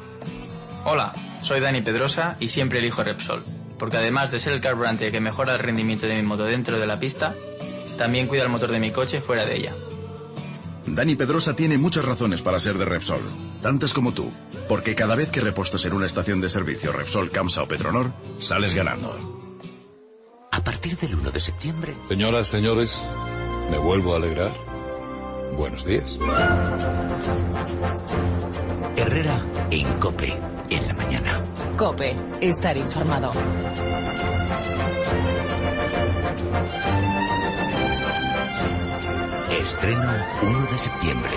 Hola, soy Dani Pedrosa y siempre elijo Repsol, porque además de ser el carburante que mejora el rendimiento de mi moto dentro de la pista, también cuida el motor de mi coche fuera de ella. Dani Pedrosa tiene muchas razones para ser de Repsol, tantas como tú, porque cada vez que repostes en una estación de servicio Repsol, Camsa o Petronor, sales ganando. A partir del uno de septiembre... Señoras, señores, me vuelvo a alegrar. Buenos días. Herrera en COPE, en la mañana. COPE, estar informado. Estreno uno de septiembre.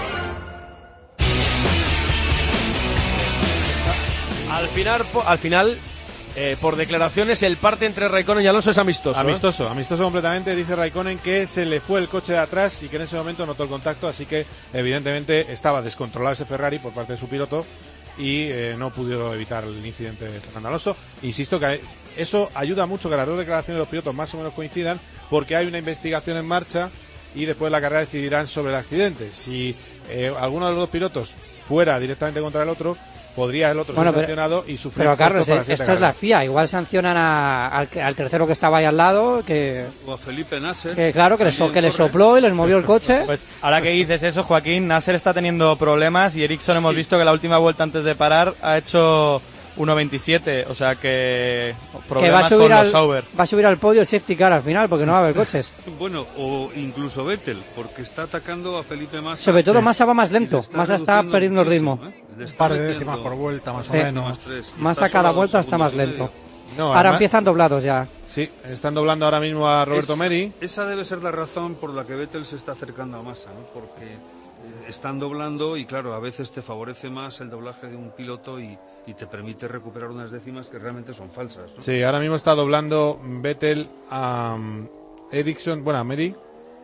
Al final, al final eh, por declaraciones, el parte entre Raikkonen y Alonso es amistoso. Amistoso, ¿eh? amistoso completamente. Dice Raikkonen que se le fue el coche de atrás y que en ese momento notó el contacto, así que evidentemente estaba descontrolado ese Ferrari por parte de su piloto y eh, no pudo evitar el incidente de Fernando Alonso. Insisto que eso ayuda mucho que las dos declaraciones de los pilotos más o menos coincidan, porque hay una investigación en marcha y después de la carrera decidirán sobre el accidente. Si eh, alguno de los dos pilotos fuera directamente contra el otro, podría el otro bueno, ser sancionado pero, y sufrir. Pero Carlos, para esto carreras. es la F I A, igual sancionan a, al, al tercero que estaba ahí al lado, que... O a Felipe Nasser. Que claro, que, le, so, que le sopló y les movió el coche. Pues ahora que dices eso, Joaquín, Nasser está teniendo problemas y Ericsson sí. hemos visto que la última vuelta antes de parar ha hecho uno veintisiete, o sea que problemas que va a subir con al, los Sauber. Va a subir al podio el safety car al final porque no va a haber coches. Bueno, o incluso Vettel, porque está atacando a Felipe Massa. Sobre todo sí. Massa va más lento, Massa está perdiendo el ritmo. ¿eh? Un par de décimas por vuelta más o menos. Massa cada vuelta está más lento. No, ahora además, empiezan doblados ya. Sí, están doblando ahora mismo a Roberto es, Meri. Esa debe ser la razón por la que Vettel se está acercando a Massa, ¿no? Porque están doblando y claro, a veces te favorece más el doblaje de un piloto y, y te permite recuperar unas décimas que realmente son falsas, ¿no? Sí, ahora mismo está doblando Vettel a um, Ericsson, bueno, a Meri.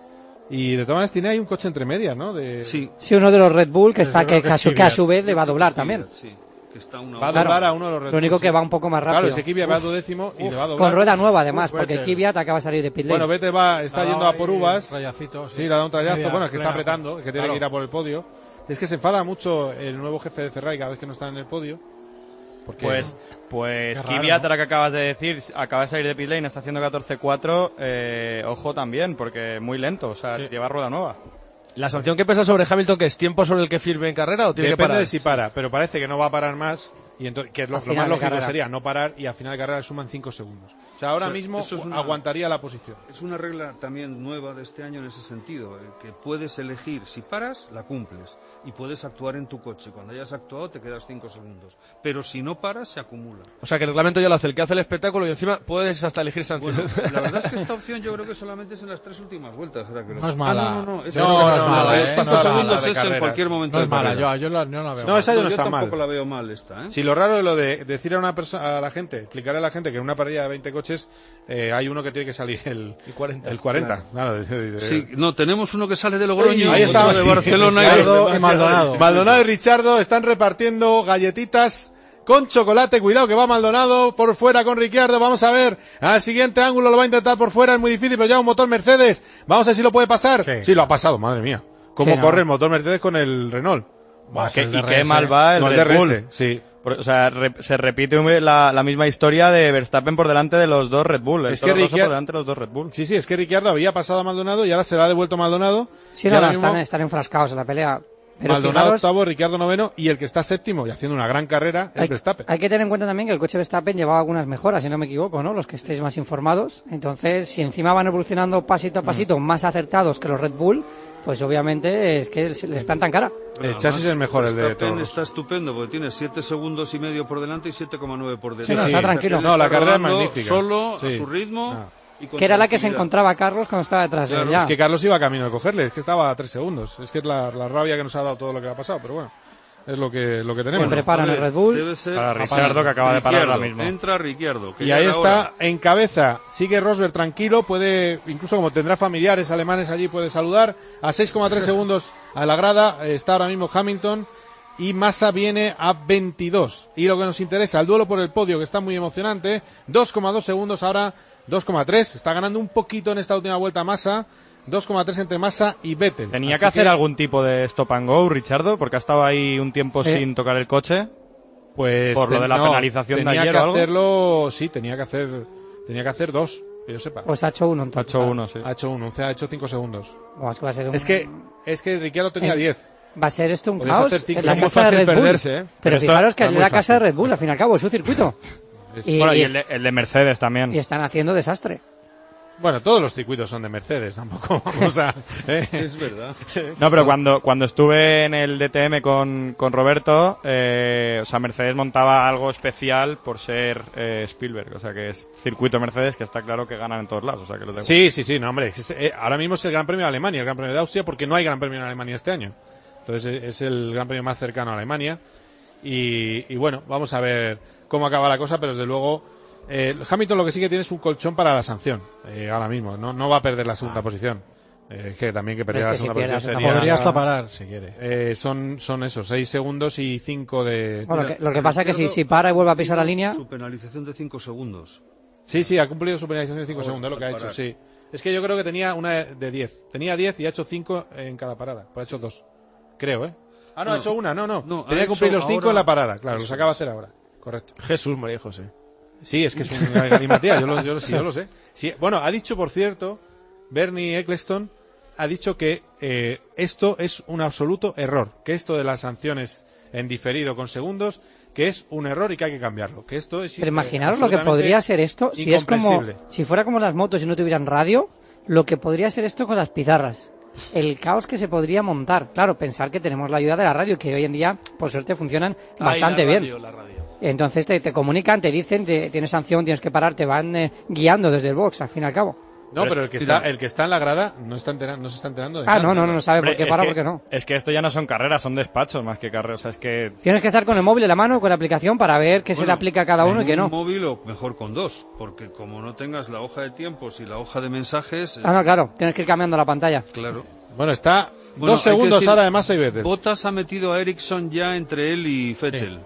Y de todas maneras tiene ahí un coche entre medias, ¿no? De... Sí. Sí, uno de los Red Bull que Pues está yo que, creo que que, a es su, que Kvyat. a su vez le va a doblar también. Sí, que está una... Va a doblar Claro, a uno de los Red lo único Bull, que sí. va un poco más rápido. Claro, ese Kvyat va a duodécimo y le va a doblar. Con rueda nueva además, Uf, porque Vettel. Kvyat acaba de salir de pit lane. Bueno, Vettel va, está Daba yendo a ahí por uvas. rayacito, sí. Sí, le ha dado un trayazo. Media, Bueno, es que está plena, apretando, es que tiene claro. que ir a por el podio. Es que se enfada mucho el nuevo jefe de Ferrari cada vez que no está en el podio. Porque, Pues, pues Qué raro, Kvyat, ¿no? ahora que acabas de decir, acaba de salir de pit lane, está haciendo catorce cuatro, eh, ojo también, porque muy lento, o sea, Sí. lleva rueda nueva. ¿La sanción que pesa sobre Hamilton, que es tiempo sobre el que firme en carrera o tiene que depende parar? de si para, pero parece que no va a parar más. Y entonces, que es lo, Al lo final más de lógico carrera. sería no parar y al final de carrera le suman cinco segundos. O sea, ahora O sea, mismo eso es una- aguantaría la posición. Es una regla también nueva de este año en ese sentido, eh, que puedes elegir, si paras, la cumples, y puedes actuar en tu coche. Cuando hayas actuado te quedas cinco segundos, pero si no paras, se acumula. O sea, que el reglamento ya lo hace el que hace el espectáculo y encima puedes hasta elegir Bueno, sanciones. la verdad es que esta opción yo creo que solamente es en las tres últimas vueltas. Ahora que lo- No es mala. Ah, no, no, no, es, Yo creo que no es mala, los ¿eh? cinco No es segundos mala de es en carreras. cualquier momento No es de mala, carrera. yo, yo, la, yo la veo. No, mal. esa yo no yo está tampoco mal. la veo mal esta, ¿eh? Si lo raro es lo de decir a una persona, a la gente, explicarle a la gente que en una parrilla de veinte coches eh, hay uno que tiene que salir el, Y cuarenta. el cuarenta. Claro, de- de- de- Sí, no, tenemos uno que sale de Logroño, Ahí otro estaba, de sí. Barcelona Ricardo y y Maldonado. Maldonado y Richardo están repartiendo galletitas con chocolate. Cuidado que va Maldonado por fuera con Ricciardo. Vamos a ver. Al siguiente ángulo lo va a intentar por fuera. Es muy difícil, pero ya un motor Mercedes. Vamos a ver si lo puede pasar. Sí. Sí, lo ha pasado, madre mía. Cómo Sí, no. corre el motor Mercedes con el Renault. Buah, es qué- el y D R S, qué mal va el No, el Red D R S, Bull. sí. Por- O sea, re- se repite la, la misma historia de Verstappen por delante de los dos Red Bull. El Es que Toro Rosso Ricciardo- por delante de los dos Red Bull. Sí, sí, es que Ricciardo había pasado a Maldonado y ahora se lo ha devuelto Maldonado. Sí, Y no, ahora no, mismo están, están enfrascados en la pelea. Pero Maldonado fijaros, octavo, Ricciardo noveno y el que está séptimo y haciendo una gran carrera es hay, Verstappen. hay que tener en cuenta también que el coche Verstappen llevaba algunas mejoras, si no me equivoco, ¿no? Los que estéis más informados. Entonces, si encima van evolucionando pasito a pasito, más acertados que los Red Bull, pues obviamente es que les plantan cara. El chasis es mejor el de Verstappen Toro Rosso. está estupendo porque tiene siete segundos y medio por delante y siete coma nueve por detrás. Sí, no, Sí, está sí. tranquilo. Él No, la está carrera es rodando magnífica. Solo, a Sí. su ritmo. Ah. y con Que era la que se tranquilidad. encontraba Carlos cuando estaba detrás de Claro, él. ya. Es que Carlos iba camino de cogerle, es que estaba a tres segundos. Es que es la, la rabia que nos ha dado todo lo que ha pasado, pero bueno, es lo que, lo que tenemos. Siempre paran A el ver, Red Bull. Debe ser Para Ricciardo, que acaba de parar ahora Ricciardo. mismo. Entra Ricciardo. que Y ya ahí era está, hora. en cabeza, sigue Rosberg tranquilo, puede, incluso como tendrá familiares alemanes allí, puede saludar. A seis coma tres segundos a la grada eh, está ahora mismo Hamilton. Y Massa viene a veintidós. Y lo que nos interesa, el duelo por el podio, que está muy emocionante. dos coma dos segundos ahora, dos coma tres. Está ganando un poquito en esta última vuelta Massa. dos coma tres entre Massa y Vettel. Tenía Así que hacer algún tipo de stop and go, Richardo, porque ha estado ahí un tiempo Sí. sin tocar el coche. Pues por lo ten- de la no, penalización de tenía ayer que o algo. hacerlo, sí, tenía que hacer, tenía que hacer dos, que yo sepa. Pues ha hecho uno Ha entonces. hecho uno, sí. Ha hecho uno, o sea, ha hecho cinco segundos. Buah, es que va a ser un- Es que, es que Ricciardo tenía Eh, diez. Va a ser esto un Podéis caos hacer cinco. en la Es muy casa de fácil Red Bull. perderse, ¿eh? Pero, Pero esto fijaros que es es muy la casa de fácil. Red Bull, al fin y al cabo, es su circuito. Y, Bueno, y y el de, el de Mercedes también. y están haciendo desastre. Bueno, todos los circuitos son de Mercedes, tampoco vamos a... ¿eh? Es verdad. No, pero cuando, cuando estuve en el D T M con, con Roberto, eh, o sea, Mercedes montaba algo especial por ser eh, Spielberg. O sea, que es circuito Mercedes, que está claro que ganan en todos lados. O sea, que lo tengo. Sí, sí, sí, no, hombre. es- eh, ahora mismo es el Gran Premio de Alemania, el Gran Premio de Austria, porque no hay Gran Premio en Alemania este año. Entonces eh, es el Gran Premio más cercano a Alemania. Y, y bueno, vamos a ver cómo acaba la cosa, pero desde luego... Eh, Hamilton lo que sí que tiene es un colchón para la sanción, eh, ahora mismo. No, no va a perder la segunda posición. Eh, que también que perder Es que la si segunda pierde la posición segunda sería... Podría hasta parar, si quiere. Eh, son, son esos, seis segundos y cinco de... Bueno, Mira, que- lo que pasa es que si, Ricciardo si para y vuelve a pisar la línea, Su penalización de cinco segundos. Sí, sí, ha cumplido su penalización de cinco Por- segundos, es lo que ha por hecho, parar. sí. Es que yo creo que tenía una de diez. Tenía diez y ha hecho cinco en cada parada. Pues ha hecho dos. Creo, ¿eh? Ah, no, No. ha hecho una, no, no. No, ha tenía que cumplir hecho los cinco ahora- en la parada. Claro, los Eso acaba de es. hacer ahora. Correcto. Jesús, María y José. Sí, es que es un galimatía, yo lo, yo, lo- sí, yo lo sé. Sí, bueno, ha dicho, por cierto, Bernie Eccleston, ha dicho que eh, esto es un absoluto error. Que esto de las sanciones en diferido con segundos, que es un error y que hay que cambiarlo. Que esto es pero eh, imaginaros lo que absolutamente podría ser esto si es como, incomprensible. si fuera como las motos y no tuvieran radio, lo que podría ser esto con las pizarras. El caos que se podría montar. Claro, pensar que tenemos la ayuda de la radio, que hoy en día, por suerte, funcionan bastante Ay, la bien. radio, la radio. Entonces te, te comunican, te dicen, te, tienes sanción, tienes que parar, te van eh, guiando desde el box, al fin y al cabo. No, pero el que está, el que está en la grada no está enterando, no se está enterando de Ah, nada. no, no, no, no sabe por qué para, por qué no. Es que esto ya no son carreras, son despachos más que carreras. O sea, es que... Tienes que estar con el móvil en la mano, con la aplicación, para ver qué se le aplica a cada uno y qué no. Un móvil o mejor con dos, porque como no tengas la hoja de tiempos y la hoja de mensajes... Ah, no, claro, tienes que ir cambiando la pantalla. Claro. Bueno, está Bueno, dos hay que segundos decir, ahora de Massa y Vettel. Bottas ha metido a Ericsson ya entre él y Vettel.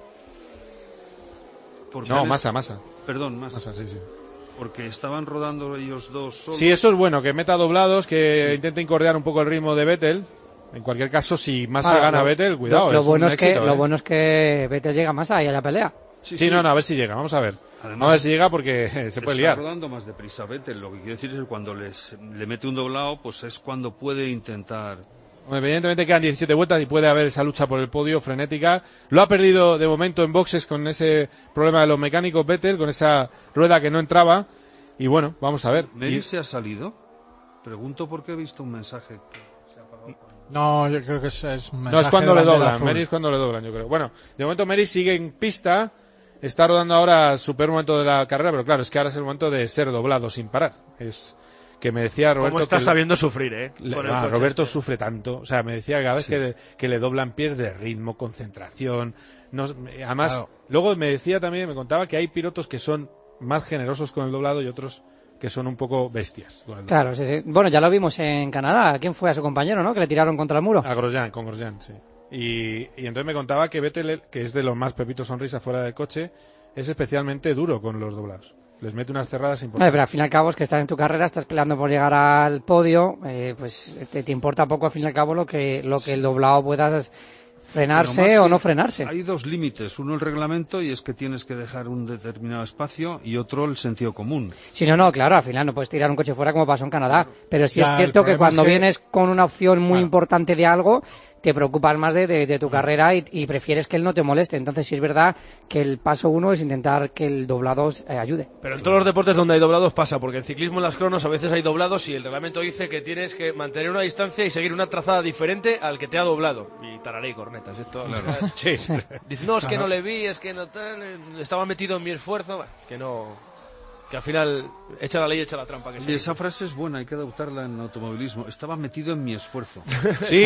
Porque No, han- Massa, Massa. Perdón, Massa. Massa, sí, sí. Porque estaban rodando ellos dos solos. Sí, eso es bueno, que meta doblados, que intente incordiar un poco el ritmo de Vettel. En cualquier caso, si Massa Ah, gana lo- Vettel, cuidado, Lo, lo es bueno un es que éxito, lo ¿eh? bueno es que Vettel llega más ahí a la pelea. Sí, no, no, a ver si llega, vamos a ver. Además, vamos a ver si llega porque eh, se puede está liar. rodando más deprisa Vettel. Lo que quiero decir es que cuando les, le mete un doblado, pues es cuando puede intentar... Bueno, evidentemente quedan diecisiete vueltas y puede haber esa lucha por el podio frenética. Lo ha perdido de momento en boxes con ese problema de los mecánicos Vettel, con esa rueda que no entraba. Y bueno, vamos a ver. ¿Mary Y- se ha salido? Pregunto porque he visto un mensaje que se ha apagado. No, yo creo que es, es un No, es mensaje cuando de le bandera doblan. azul. Mary es cuando le doblan, yo creo. Bueno, de momento Mary sigue en pista. Está rodando ahora su peor momento de la carrera, pero claro, es que ahora es el momento de ser doblado sin parar. Es que me decía Roberto... ¿Cómo está que- sabiendo sufrir, eh? Le- Con el ah, coche Roberto este. sufre tanto, o sea, me decía que cada vez Sí. que, de- que le doblan pierde ritmo, concentración, no, además, Claro. luego me decía también, me contaba que hay pilotos que son más generosos con el doblado y otros que son un poco bestias con el Claro, sí, sí. Bueno, ya lo vimos en Canadá. ¿Quién fue a su compañero, no? Que le tiraron contra el muro. doblado. A Grosjean, con Grosjean, sí. Y, y entonces me contaba que Vettel, que es de los más Pepito Sonrisa fuera del coche, es especialmente duro con los doblados. Les mete unas cerradas Vale, importantes. pero al fin y al cabo es que estás en tu carrera, estás peleando por llegar al podio, eh, pues te, te importa poco al fin y al cabo lo que lo que el doblado pueda frenarse Pero, Maxi, o no frenarse. Hay dos límites. Uno el reglamento y es que tienes que dejar un determinado espacio y otro el sentido común. Si no, no, claro, al final no puedes tirar un coche fuera como pasó en Canadá. Pero sí Ya, es el cierto que problema cuando es que- vienes con una opción muy importante de algo, te preocupas más de, de, de tu carrera y, y prefieres que él no te moleste. Entonces sí es verdad que el paso uno es intentar que el doblado eh, ayude. Pero en todos los deportes donde hay doblados pasa, porque en ciclismo en las cronos a veces hay doblados y el reglamento dice que tienes que mantener una distancia y seguir una trazada diferente al que te ha doblado. Y tararé y cornetas, esto... Claro. Sí. Dice, no, es que Claro. no le vi, es que no tal, eh, estaba metido en mi esfuerzo, bueno, que no... Que al final echa la ley, echa la trampa. Que Y se esa frase es buena, hay que adoptarla en automovilismo. Estaba metido en mi esfuerzo. Sí.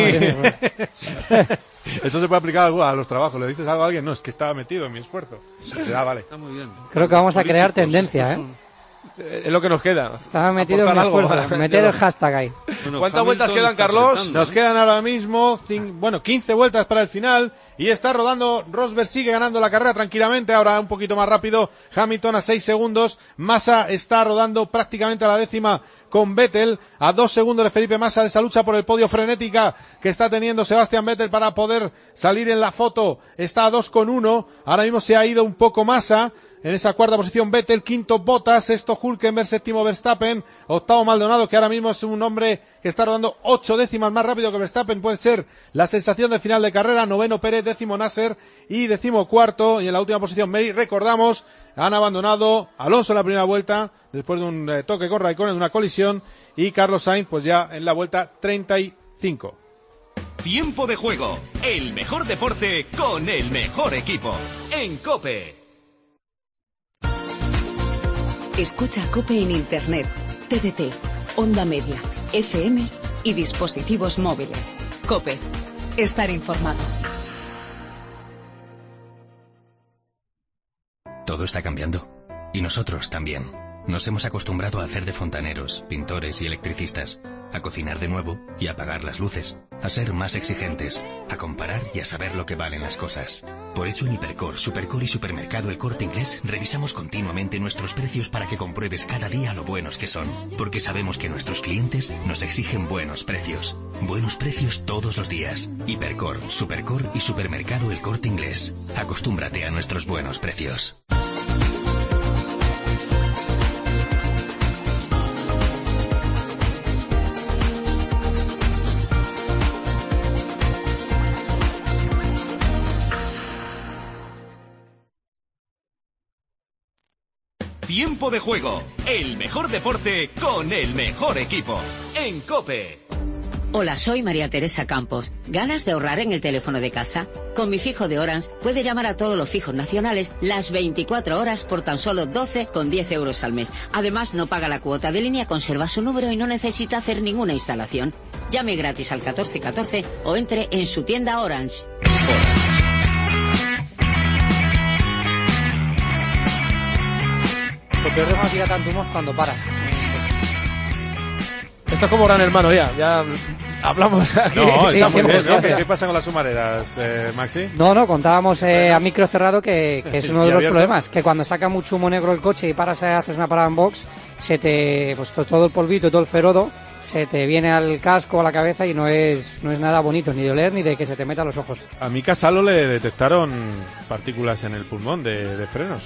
Eso se puede aplicar a los trabajos. Le dices algo a alguien, no, es que estaba metido en mi esfuerzo. Ah, vale. Está muy bien. Creo que vamos a crear políticos, tendencia, estos ¿eh? son- Es lo que nos queda. Estaba metido en mi Aportar algo esfuerzo. para- Meter el hashtag ahí. Bueno, ¿Cuántas Hamilton vueltas quedan, está Carlos? apretando, Nos ¿eh? quedan ahora mismo, cin- bueno, quince vueltas para el final y está rodando Rosberg, sigue ganando la carrera tranquilamente, ahora un poquito más rápido, Hamilton a seis segundos, Massa está rodando prácticamente a la décima con Vettel, a dos segundos de Felipe Massa de esa lucha por el podio frenética que está teniendo Sebastián Vettel para poder salir en la foto, está a dos con uno, ahora mismo se ha ido un poco Massa. En esa cuarta posición Vettel, quinto Bottas, sexto Hülkenberg, séptimo Verstappen, octavo Maldonado, que ahora mismo es un hombre que está rodando ocho décimas más rápido que Verstappen, puede ser la sensación de final de carrera, noveno Pérez, décimo Nasser y décimo cuarto, y en la última posición Mary, recordamos, han abandonado Alonso en la primera vuelta, después de un eh, toque con Raikkonen, de una colisión, y Carlos Sainz pues ya en la vuelta treinta y cinco. Tiempo de juego, el mejor deporte con el mejor equipo. En COPE. Escucha COPE en Internet, T D T, Onda Media, F M y dispositivos móviles. COPE. Estar informado. Todo está cambiando. Y nosotros también. Nos hemos acostumbrado a hacer de fontaneros, pintores y electricistas, a cocinar de nuevo y a apagar las luces, a ser más exigentes, a comparar y a saber lo que valen las cosas. Por eso en Hipercor, Supercor y Supermercado El Corte Inglés revisamos continuamente nuestros precios para que compruebes cada día lo buenos que son. Porque sabemos que nuestros clientes nos exigen buenos precios. Buenos precios todos los días. Hipercor, Supercor y Supermercado El Corte Inglés. Acostúmbrate a nuestros buenos precios. Tiempo de juego, el mejor deporte con el mejor equipo. En COPE. Hola, soy María Teresa Campos. ¿Ganas de ahorrar en el teléfono de casa? Con mi fijo de Orange puede llamar a todos los fijos nacionales las veinticuatro horas por tan solo doce con diez euros al mes. Además, no paga la cuota de línea, conserva su número y no necesita hacer ninguna instalación. Llame gratis al catorce catorce o entre en su tienda Orange. Lo peor es no tira tanto humos cuando para. Esto es como Gran Hermano ya, ya hablamos aquí. No, está Sí, muy bien, sí, ¿no? sí. ¿Qué, qué pasa con las humaredas, eh, Maxi? No, no, contábamos eh, a micro cerrado que, que es uno de ¿Y los abierto? problemas, que cuando saca mucho humo negro el coche y paras, eh, haces una parada en box, se te, pues to- todo el polvito, todo el ferodo, se te viene al casco, a la cabeza y no es, no es nada bonito, ni de oler ni de que se te meta a los ojos. A Mika Salo le detectaron partículas en el pulmón de, de frenos.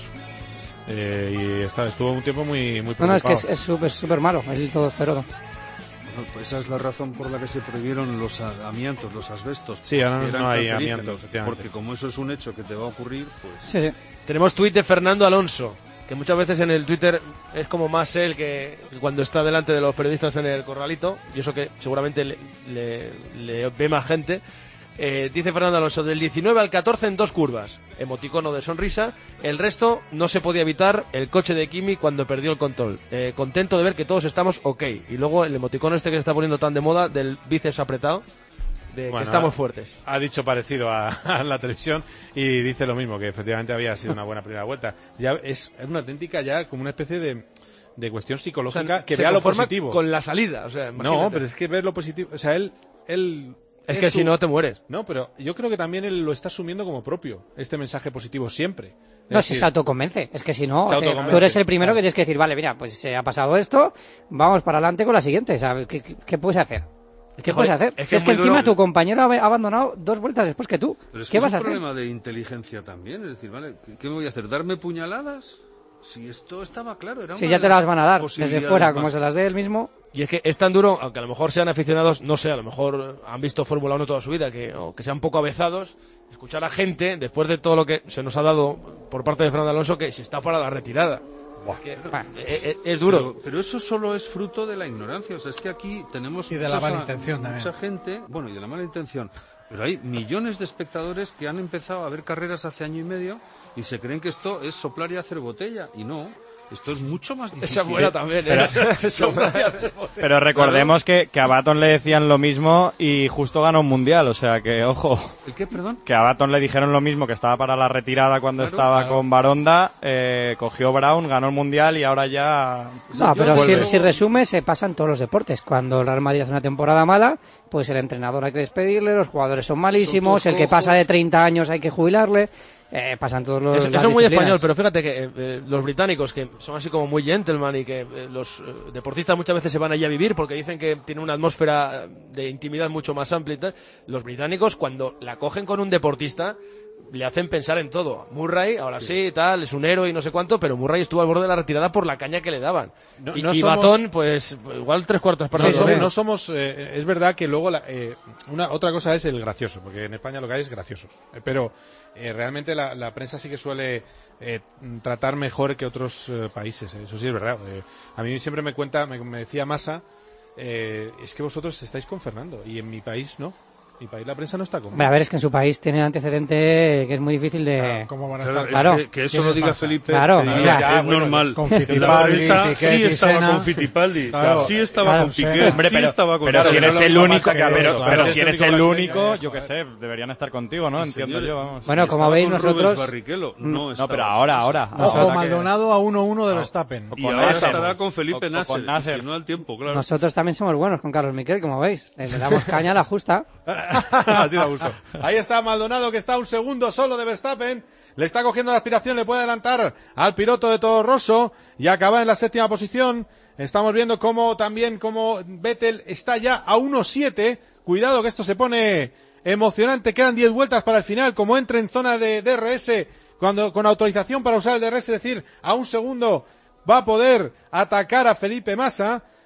Eh, y está, estuvo un tiempo muy, muy No, no, es que preocupado. es súper, súper malo, el todo el ferodo. Bueno, pues esa es la razón por la que se prohibieron los a- amiantos, los asbestos. Sí, ahora no- que eran no hay cancerígenos, amiantos, efectivamente. Porque como eso es un hecho que te va a ocurrir, pues... Sí, sí. Tenemos tuit de Fernando Alonso, que muchas veces en el Twitter es como más él que cuando está delante de los periodistas en el corralito, y eso que seguramente le, le- le ve más gente. Eh, dice Fernando Alonso, del diecinueve al catorce en dos curvas, emoticono de sonrisa, el resto no se podía evitar el coche de Kimi cuando perdió el control. Eh, contento de ver que todos estamos ok. Y luego el emoticono este que se está poniendo tan de moda del bíceps apretado, de Bueno, que estamos ha- fuertes. Ha dicho parecido a, a la televisión y dice lo mismo, que efectivamente había sido una buena primera vuelta. Ya es, es una auténtica ya como una especie de, de cuestión psicológica O sea, que se vea lo conforma positivo. con la salida, o sea, No, imagínate. pero es que ver lo positivo, o sea, él, él Es que si no te mueres. No, pero yo creo que también él lo está asumiendo como propio, este mensaje positivo siempre. Es No, si decir, se autoconvence, es que si no, Se eh, autoconvence, tú eres el primero claro. que tienes que decir, vale, mira, pues se ha pasado esto, vamos para adelante con la siguiente, ¿sabes? ¿Qué, qué, qué puedes hacer? ¿Qué puedes joder, hacer? es Si que es es que muy encima duro. tu compañero ha ha abandonado dos vueltas después que tú. Pero es que ¿Qué es vas un a hacer? problema de inteligencia también, es decir, ¿vale? ¿Qué, qué me voy a hacer? ¿Darme puñaladas? Si esto estaba claro, era Si una ya de te las van a dar desde posibilidades fuera, como más. se las dé él mismo. Y es que es tan duro, aunque a lo mejor sean aficionados, no sé, a lo mejor han visto Fórmula uno toda su vida, que, o que sean poco avezados, escuchar a gente, después de todo lo que se nos ha dado por parte de Fernando Alonso, que se está para la retirada. Que, es, es- es duro. Pero, pero eso solo es fruto de la ignorancia. O sea, es que aquí tenemos Y de la muchas- mala intención también. mucha gente, bueno, y de la mala intención. Pero hay millones de espectadores que han empezado a ver carreras hace año y medio y se creen que esto es soplar y hacer botella. Y no, esto es mucho más difícil. Esa buena también, Pero- ¿eh? Soplar y hacer botella. Pero recordemos que, que a Baton le decían lo mismo y justo ganó un mundial, o sea que, ojo. ¿El qué, perdón? Que a Baton le dijeron lo mismo, que estaba para la retirada cuando Claro, estaba claro. con Baronda, eh, cogió Brown, ganó el mundial y ahora ya... No, pero si, vuelve. si resumes, se pasa en todos los deportes. Cuando el Real Madrid hace una temporada mala, pues el entrenador hay que despedirle, los jugadores son malísimos, Son el que todos pasa de treinta años hay que jubilarle, eh, pasan todos los Eso, las eso es muy disciplinas. español, pero fíjate que eh, eh, los británicos, que son así como muy gentleman y que eh, los eh, deportistas muchas veces se van allí a vivir porque dicen que tiene una atmósfera de intimidad mucho más amplia y tal, los británicos cuando la cogen con un deportista le hacen pensar en todo. Murray, ahora sí, tal, es un héroe y no sé cuánto, pero Murray estuvo al borde de la retirada por la caña que le daban. No- y no y somos- Batón, pues igual tres cuartos para No somos, no somos eh, es verdad que luego la, eh, una otra cosa es el gracioso, porque en España lo que hay es graciosos, Eh, pero eh, realmente la, la prensa sí que suele eh, tratar mejor que otros eh, países, eh, eso sí es verdad. Eh, a mí siempre me cuenta, me, me decía Massa, eh, es que vosotros estáis con Fernando y en mi país no. Mi país la prensa no está conmigo. Hombre, a ver, es que en su país tiene antecedente que es muy difícil de... Claro, ¿cómo van a Claro, estar? es que, que eso lo diga Felipe, Claro, que diga o sea, que ya, es bueno, normal. con En la Fittipaldi, prensa Piquet, sí estaba Senna. con Fittipaldi, Claro, sí estaba claro, con Senna. Piquet, Hombre, sí pero, estaba con pero si Senna. eres no el lo único, pasa que pero, eso, pero claro, si ese eres único el lo único, sé, yo qué sé, deberían estar contigo, ¿no? Pues, Entiendo señores, yo, vamos. Bueno, como estaba veis con nosotros... Rubens Barrichello, no, No, estaba pero con ahora, eso. ahora. Ojo, ahora que- Maldonado a uno uno de Verstappen. Y con ahora Nasser. estará con O- Felipe o con Nasser, Nasser. si no al tiempo, claro. Nosotros también somos buenos con Carlos Miquel, como veis. Le damos caña a la justa. Así da gusto. Ahí está Maldonado, que está un segundo solo de Verstappen. Le está cogiendo la aspiración, le puede adelantar al piloto de Toro Rosso y acaba en la séptima posición. Estamos viendo cómo también como Vettel está ya a uno siete. Cuidado que esto se pone emocionante. Quedan diez vueltas para el final. Como entre en zona de D R S cuando con autorización para usar el D R S, es decir, a un segundo va a poder atacar a Felipe Massa.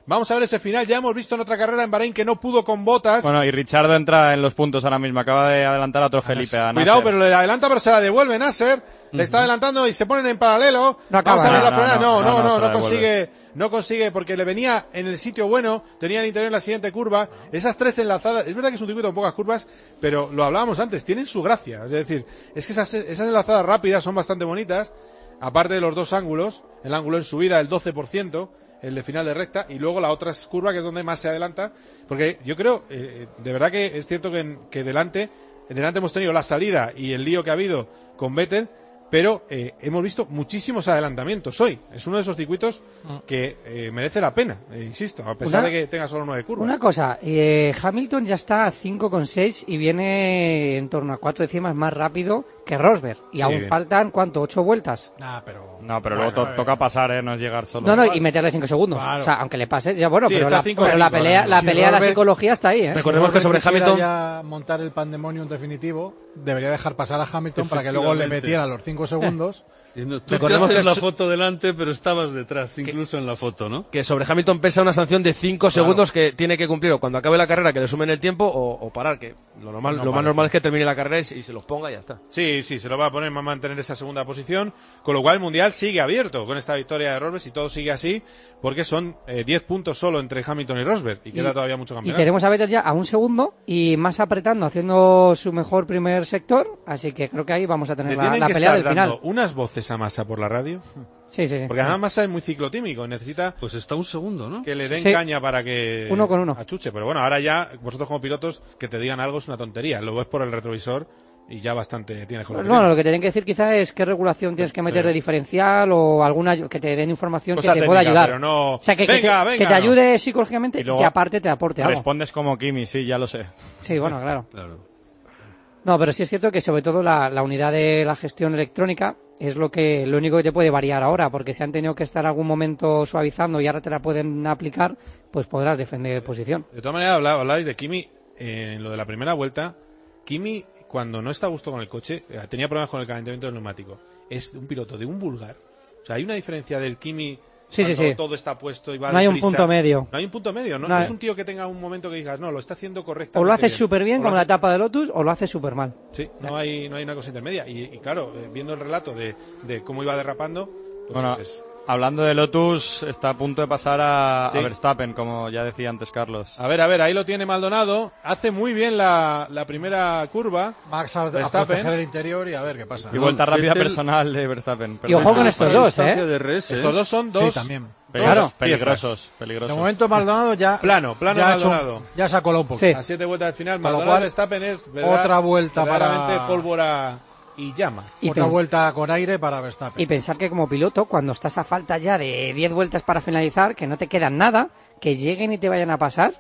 Vamos a ver ese final. Ya hemos visto en otra carrera en Bahrein que no pudo con Bottas. Bueno, y Richardo entra en los puntos ahora mismo. Acaba de adelantar a otro Felipe. A Cuidado, pero le adelanta, pero se la devuelve Nasser. Le está adelantando y se ponen en paralelo. No acaba, Vamos a ver no, la frenada. no, No, no, no, no, no, se no la consigue, no consigue porque le venía en el sitio bueno, tenía el interior en la siguiente curva. Esas tres enlazadas, es verdad que es un circuito con pocas curvas, pero lo hablábamos antes, tienen su gracia. Es decir, es que esas, esas enlazadas rápidas son bastante bonitas, aparte de los dos ángulos, el ángulo en subida del doce por ciento, el de final de recta, y luego la otra curva que es donde más se adelanta, porque yo creo, eh, de verdad que es cierto que, en, que delante, delante hemos tenido la salida y el lío que ha habido con Vettel, pero eh, hemos visto muchísimos adelantamientos hoy. Es uno de esos circuitos que eh, merece la pena, eh, insisto, a pesar Una, de que tenga solo nueve curvas. Una cosa, eh, Hamilton ya está a cinco coma seis y viene en torno a cuatro décimas más rápido que Rosberg. Y Sí, aún bien. faltan, ¿cuánto? ¿Ocho vueltas? Nah, pero... No, pero Bueno, luego to- eh. toca pasar, ¿eh? No es llegar solo. No, no, y meterle cinco segundos. Claro. O sea, aunque le pases, ya bueno, Sí, pero, está la, cinco pero a la cinco, pelea, ahora la Si pelea de la Rosberg- psicología está ahí, ¿eh? Recordemos que sobre quisiera Hamilton- ya montar el pandemonium definitivo, debería dejar pasar a Hamilton para que luego le Efectivamente. metiera los cinco segundos. Diciendo, tú te Recordemos haces que la es- foto delante, pero estabas detrás, incluso en la foto, ¿no? Que sobre Hamilton pesa una sanción de cinco segundos que tiene que cumplir o cuando acabe la carrera, que le sumen el tiempo, o, o parar, que lo normal, No lo más parece. normal es que termine la carrera y, y se los ponga y ya está. Sí, sí, se lo va a poner, va a mantener esa segunda posición, con lo cual el Mundial sigue abierto con esta victoria de Rosberg, si todo sigue así, porque son eh, diez puntos solo entre Hamilton y Rosberg, y queda todavía mucho Y campeonato. tenemos a Vettel ya a un segundo y más apretando, haciendo su mejor primer sector, así que creo que ahí vamos a Le tener la, tienen la que pelea estar del dando final. unas voces a Massa por la radio, Sí, sí, sí. porque además Massa es muy ciclotímico, necesita Pues está un segundo, ¿no? que le den Sí. caña para que Uno con uno. achuche, pero bueno, ahora ya vosotros como pilotos que te digan algo es una tontería, lo ves por el retrovisor y ya bastante tienes con lo que No, tienes. lo que tienen que decir quizá es qué regulación tienes que meter Sí. de diferencial o alguna que te den información Cosa que te pueda técnica, ayudar. pero no- O sea, que, que Venga, te, venga, que te no. ayude psicológicamente Y y luego que aparte te aporte algo. Respondes como Kimi, sí, ya lo sé. Sí, bueno, claro. Claro. No, pero sí es cierto que sobre todo la, la unidad de la gestión electrónica es lo que lo único que te puede variar ahora, porque si han tenido que estar algún momento suavizando y ahora te la pueden aplicar, pues podrás defender posición. De todas maneras, habla- hablabais de Kimi eh, en lo de la primera vuelta. Kimi, cuando no está a gusto con el coche, eh, tenía problemas con el calentamiento del neumático. Es un piloto de un vulgar. O sea, hay una diferencia del Kimi Sí, sí, cuando sí. todo está puesto y va No hay un deprisa. punto medio. No hay un punto medio, ¿no? No No hay- es un tío que tenga un momento que digas, no, lo está haciendo correctamente. O lo haces bien. súper bien, O lo como la hace- etapa de Lotus, o lo haces súper mal. Sí, no hay, no hay una cosa intermedia. Y, y claro, eh, viendo el relato de, de cómo iba derrapando, pues Bueno, es- hablando de Lotus, está a punto de pasar a, Sí. a Verstappen, como ya decía antes Carlos. A ver, a ver, ahí lo tiene Maldonado. Hace muy bien la, la primera curva. Max a, a Verstappen. proteger el interior y a ver qué pasa. Y vuelta rápida Vettel- personal de Verstappen. Y ojo con estos Para dos, distancia ¿eh? de R S, Estos ¿eh? dos son dos. Sí, también. Peligro- Claro. peligrosos, De peligrosos. momento Maldonado ya... Plano, plano ya ha hecho- Maldonado. ya se ha colado un poco. Sí. A siete vueltas del final, Con lo Maldonado cual, Verstappen es ¿verdad? otra vuelta verdaderamente para- pólvora y llama. Y Otra pens- vuelta con aire para Verstappen. Y pensar que como piloto, cuando estás a falta ya de diez vueltas para finalizar, que no te quedan nada, que lleguen y te vayan a pasar,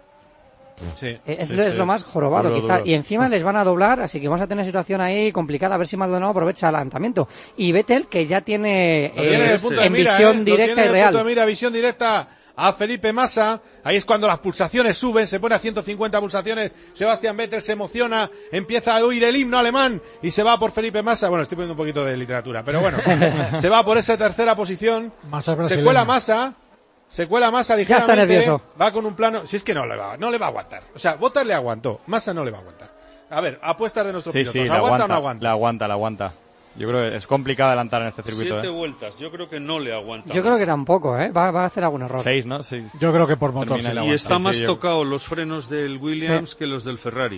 Sí, es, sí, es sí. lo más jorobado Duro, quizá. duro. Y encima les van a doblar, así que vamos a tener una situación ahí complicada, a ver si Maldonado aprovecha el adelantamiento. Y Vettel, que ya tiene, Lo tiene en eh, el punto de en mira, visión ¿eh? Lo directa tiene y en el real. punto de mira, visión directa a Felipe Massa. Ahí es cuando las pulsaciones suben, se pone a ciento cincuenta pulsaciones. Sebastián Vettel se emociona, empieza a oír el himno alemán y se va por Felipe Massa. Bueno, estoy poniendo un poquito de literatura, pero bueno, se va por esa tercera posición. Massa es Se brasileño. cuela Massa. Se cuela Massa ligeramente. está nervioso. Va con un plano. Si es que no le va, no le va a aguantar. O sea, Bottas le aguantó. Massa no le va a aguantar. A ver, apuestas de nuestros Sí, pilotos. sí, la ¿Aguanta aguanta, o no aguanta? la aguanta, la aguanta. Yo creo que es complicado adelantar en este circuito. Siete ¿eh? vueltas, yo creo que no le aguanta. Yo más. creo que tampoco, ¿eh? Va, va a hacer algún error. Seis, ¿no? Sí. Yo creo que por motor. Termina sí. la Y aguanta. está Sí, más sí, yo- tocado los frenos del Williams que los del Ferrari.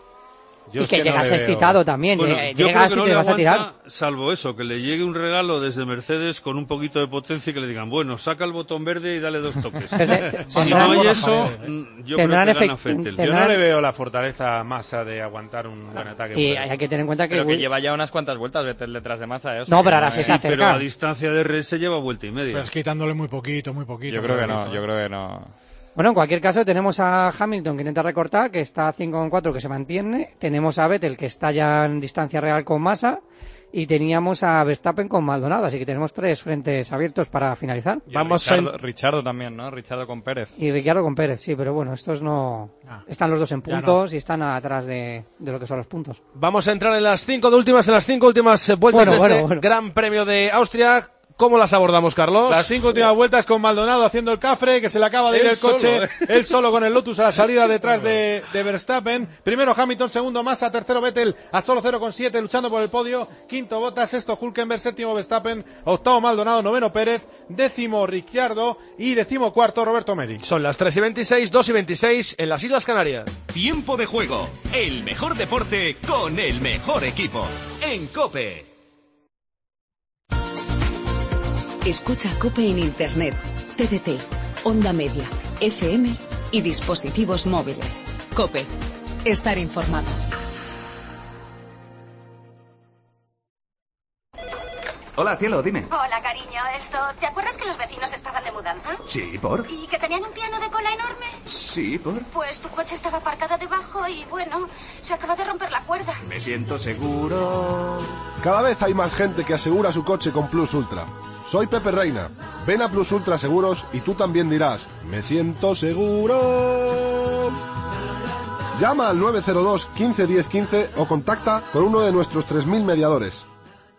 Yo Y es que no llegas le veo- excitado también. Bueno, llega- yo creo llegas que y no te le vas a tirar. aguanta, salvo eso, que le llegue un regalo desde Mercedes con un poquito de potencia y que le digan, bueno, saca el botón verde y dale dos toques. Te- te- Si tendrán- no hay eso, Tendrán mm, yo creo que efect- gana Vettel. Yo tendrán- no le veo la fortaleza a Massa de aguantar un buen ataque. Y por ahí. hay que tener en cuenta que... Pero que Will- lleva ya unas cuantas vueltas Vettel detrás de Massa, ¿eh? O sea No, que pero ahora es- se Sí, está pero cerca. a distancia de R S lleva vuelta y media. Pero es quitándole muy poquito, muy poquito. Yo creo que muy no, poquito, yo ¿eh? creo que no. Bueno, en cualquier caso tenemos a Hamilton que intenta recortar, que está a cinco coma cuatro, que se mantiene. Tenemos a Vettel que está ya en distancia real con Massa. Y teníamos a Verstappen con Maldonado. Así que tenemos tres frentes abiertos para finalizar. Y Vamos a- Richardo, Richardo también, ¿no? Richardo con Pérez. Y Ricciardo con Pérez, sí, pero bueno, estos no... Ah. Están los dos en Ya puntos y están atrás de, de lo que son los puntos. Vamos a entrar en las cinco de últimas, en las cinco últimas eh, vueltas Bueno, de bueno, este bueno. Gran Premio de Austria. ¿Cómo las abordamos, Carlos? Las cinco últimas vueltas con Maldonado haciendo el cafre, que se le acaba de ir Él el coche, solo, ¿eh? él solo con el Lotus a la salida detrás de, de Verstappen. Primero Hamilton, segundo Massa, tercero Vettel a solo cero coma siete luchando por el podio. Quinto Bottas, sexto Hülkenberg, séptimo Verstappen, octavo Maldonado, noveno Pérez, décimo Ricciardo y décimo cuarto Roberto Meri. Son las tres y veintiséis, dos y veintiséis en las Islas Canarias. Tiempo de juego, el mejor deporte con el mejor equipo. En COPE. Escucha COPE en Internet, T D T, Onda Media, F M y dispositivos móviles. COPE. Estar informado. Hola, cielo, dime. Hola, cariño. Esto, ¿te acuerdas que los vecinos estaban de mudanza? Sí, ¿por? ¿Y que tenían un piano de cola enorme? Sí, ¿por? Pues tu coche estaba aparcado debajo y, bueno, se acaba de romper la cuerda. Me siento seguro. Cada vez hay más gente que asegura su coche con Plus Ultra. Soy Pepe Reina. Ven a Plus Ultra Seguros y tú también dirás, me siento seguro. Llama al nueve cero dos, quince, diez, quince o contacta con uno de nuestros tres mil mediadores.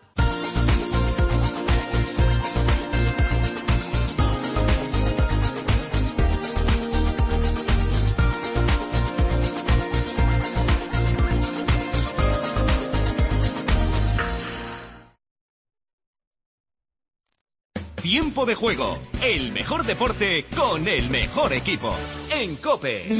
Tiempo de juego, el mejor deporte con el mejor equipo. En COPE.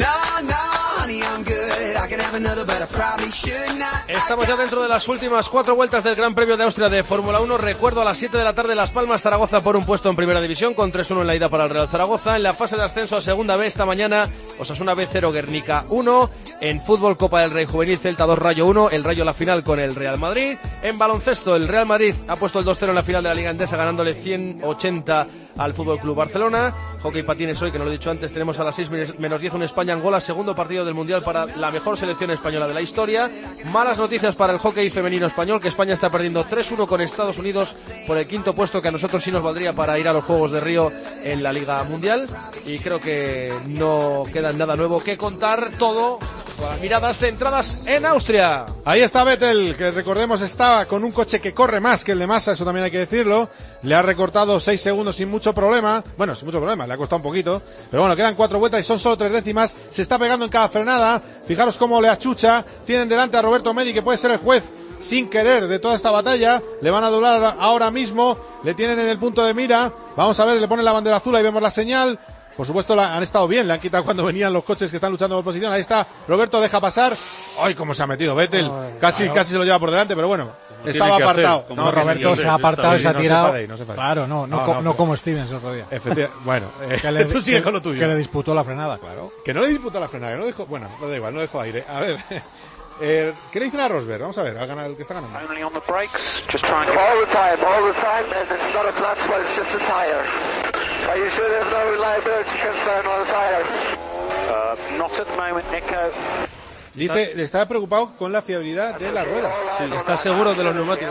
Estamos ya dentro de las últimas cuatro vueltas del Gran Premio de Austria de Fórmula uno. Recuerdo, a las siete de la tarde Las Palmas, Zaragoza por un puesto en Primera División, con tres uno en la ida para el Real Zaragoza. En la fase de ascenso a Segunda B esta mañana, Osasuna B cero, Guernica uno. En fútbol, Copa del Rey Juvenil, Celta dos, Rayo uno. El Rayo la final con el Real Madrid. En baloncesto, el Real Madrid ha puesto el dos cero en la final de la Liga Endesa, ganándole ciento ochenta al Fútbol Club Barcelona. Hockey patines hoy, que no lo he dicho antes, tenemos a las seis menos diez un España-Angola, segundo partido del Mundial para la mejor selección española de la historia. Malas noticias para el hockey femenino español, que España está perdiendo tres uno con Estados Unidos por el quinto puesto, que a nosotros sí nos valdría para ir a los Juegos de Río en la Liga Mundial. Y creo que no queda nada nuevo que contar, todo con las miradas centradas en Austria. Ahí está Vettel, que recordemos estaba con un coche que corre más que el de Massa, eso también hay que decirlo. Le ha recortado seis segundos sin mucho problema. Bueno, sin mucho problema, le ha costado un poquito. Pero bueno, quedan cuatro vueltas y son solo tres décimas. Se está pegando en cada frenada. Fijaros cómo le achucha. Tienen delante a Roberto Meri, que puede ser el juez sin querer de toda esta batalla. Le van a doblar ahora mismo. Le tienen en el punto de mira. Vamos a ver, le ponen la bandera azul, ahí vemos la señal. Por supuesto, la, han estado bien, le han quitado cuando venían los coches que están luchando por posición. Ahí está, Roberto deja pasar. ¡Ay, cómo se ha metido Vettel! Ay, casi, claro. casi se lo lleva por delante, pero bueno, no estaba apartado. Hacer, no, Roberto se ha apartado y se ha tirado. No se claro, no, no, no, co no, no como Stevens el otro día. Efectivamente, bueno, eh, que le, tú sigue que, con lo tuyo. Que le disputó la frenada, claro. Que no le disputó la frenada, que no dejó, bueno, no da igual, no dejó aire. A ver, eh, ¿qué le dicen a Rosberg? Vamos a ver, al ganar el que está ganando. Only on the brakes, just trying to... All the time, all the time, it's not a flat spot, it's just a tire. Are you sure there's no reliability concern on the tire? Uh, not at the moment, Nico. Dice, le está preocupado con la fiabilidad de las ruedas. Sí, está seguro de los neumáticos.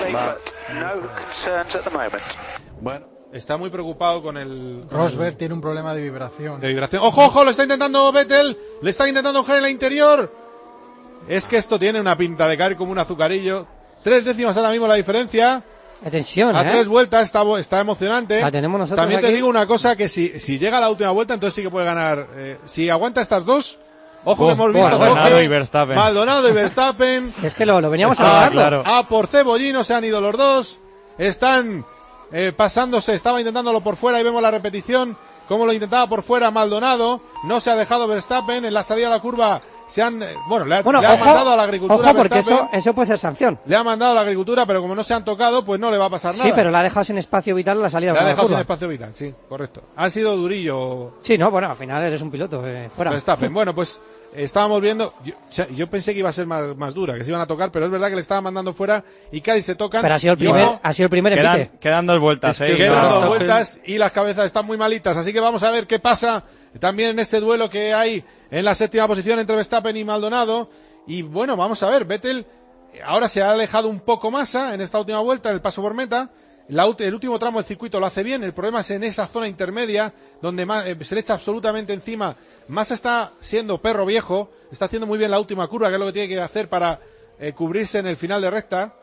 No concerns at the moment. Bueno, está muy preocupado con el... Con Rosberg el... tiene un problema de vibración. De vibración. ¡Ojo, ojo! Lo está intentando Vettel. Le está intentando coger en la interior. Es que esto tiene una pinta de caer como un azucarillo. Tres décimas ahora mismo la diferencia. Atención, a ¿eh? tres vueltas está, está emocionante. La tenemos nosotros. También te aquí. digo una cosa, que si, si llega a la última vuelta, entonces sí que puede ganar. Eh, si aguanta estas dos, ojo, oh, que hemos visto Maldonado y Verstappen. Maldonado y Verstappen. Si es que lo, lo veníamos a hablando. Claro. A por Cebollino se han ido los dos. Están eh, pasándose, estaba intentándolo por fuera y vemos la repetición. Cómo lo intentaba por fuera Maldonado. No se ha dejado Verstappen en la salida a la curva. Se han, bueno, le ha, bueno, le ha ojo, mandado a la agricultura. Ojo, porque eso, eso puede ser sanción. Le ha mandado a la agricultura, pero como no se han tocado, pues no le va a pasar nada. Sí, pero le ha dejado sin espacio vital en la salida. Le ha de la dejado curva. sin espacio vital, sí, correcto. Ha sido durillo. Sí, no, bueno, al final eres un piloto. Eh, fuera. Verstappen. Bueno, pues estábamos viendo. Yo, o sea, yo pensé que iba a ser más, más dura, que se iban a tocar, pero es verdad que le estaban mandando fuera y casi se tocan. Pero ha sido el primer, no, ha sido el primer quedan, empite. quedan dos vueltas, eh. Quedan no. dos vueltas y las cabezas están muy malitas, así que vamos a ver qué pasa también en ese duelo que hay en la séptima posición entre Verstappen y Maldonado. Y bueno, vamos a ver, Vettel ahora se ha alejado un poco Massa en esta última vuelta, en el paso por meta. La, el último tramo del circuito lo hace bien, el problema es en esa zona intermedia, donde eh, se le echa absolutamente encima. Massa está siendo perro viejo, está haciendo muy bien la última curva, que es lo que tiene que hacer para eh, cubrirse en el final de recta.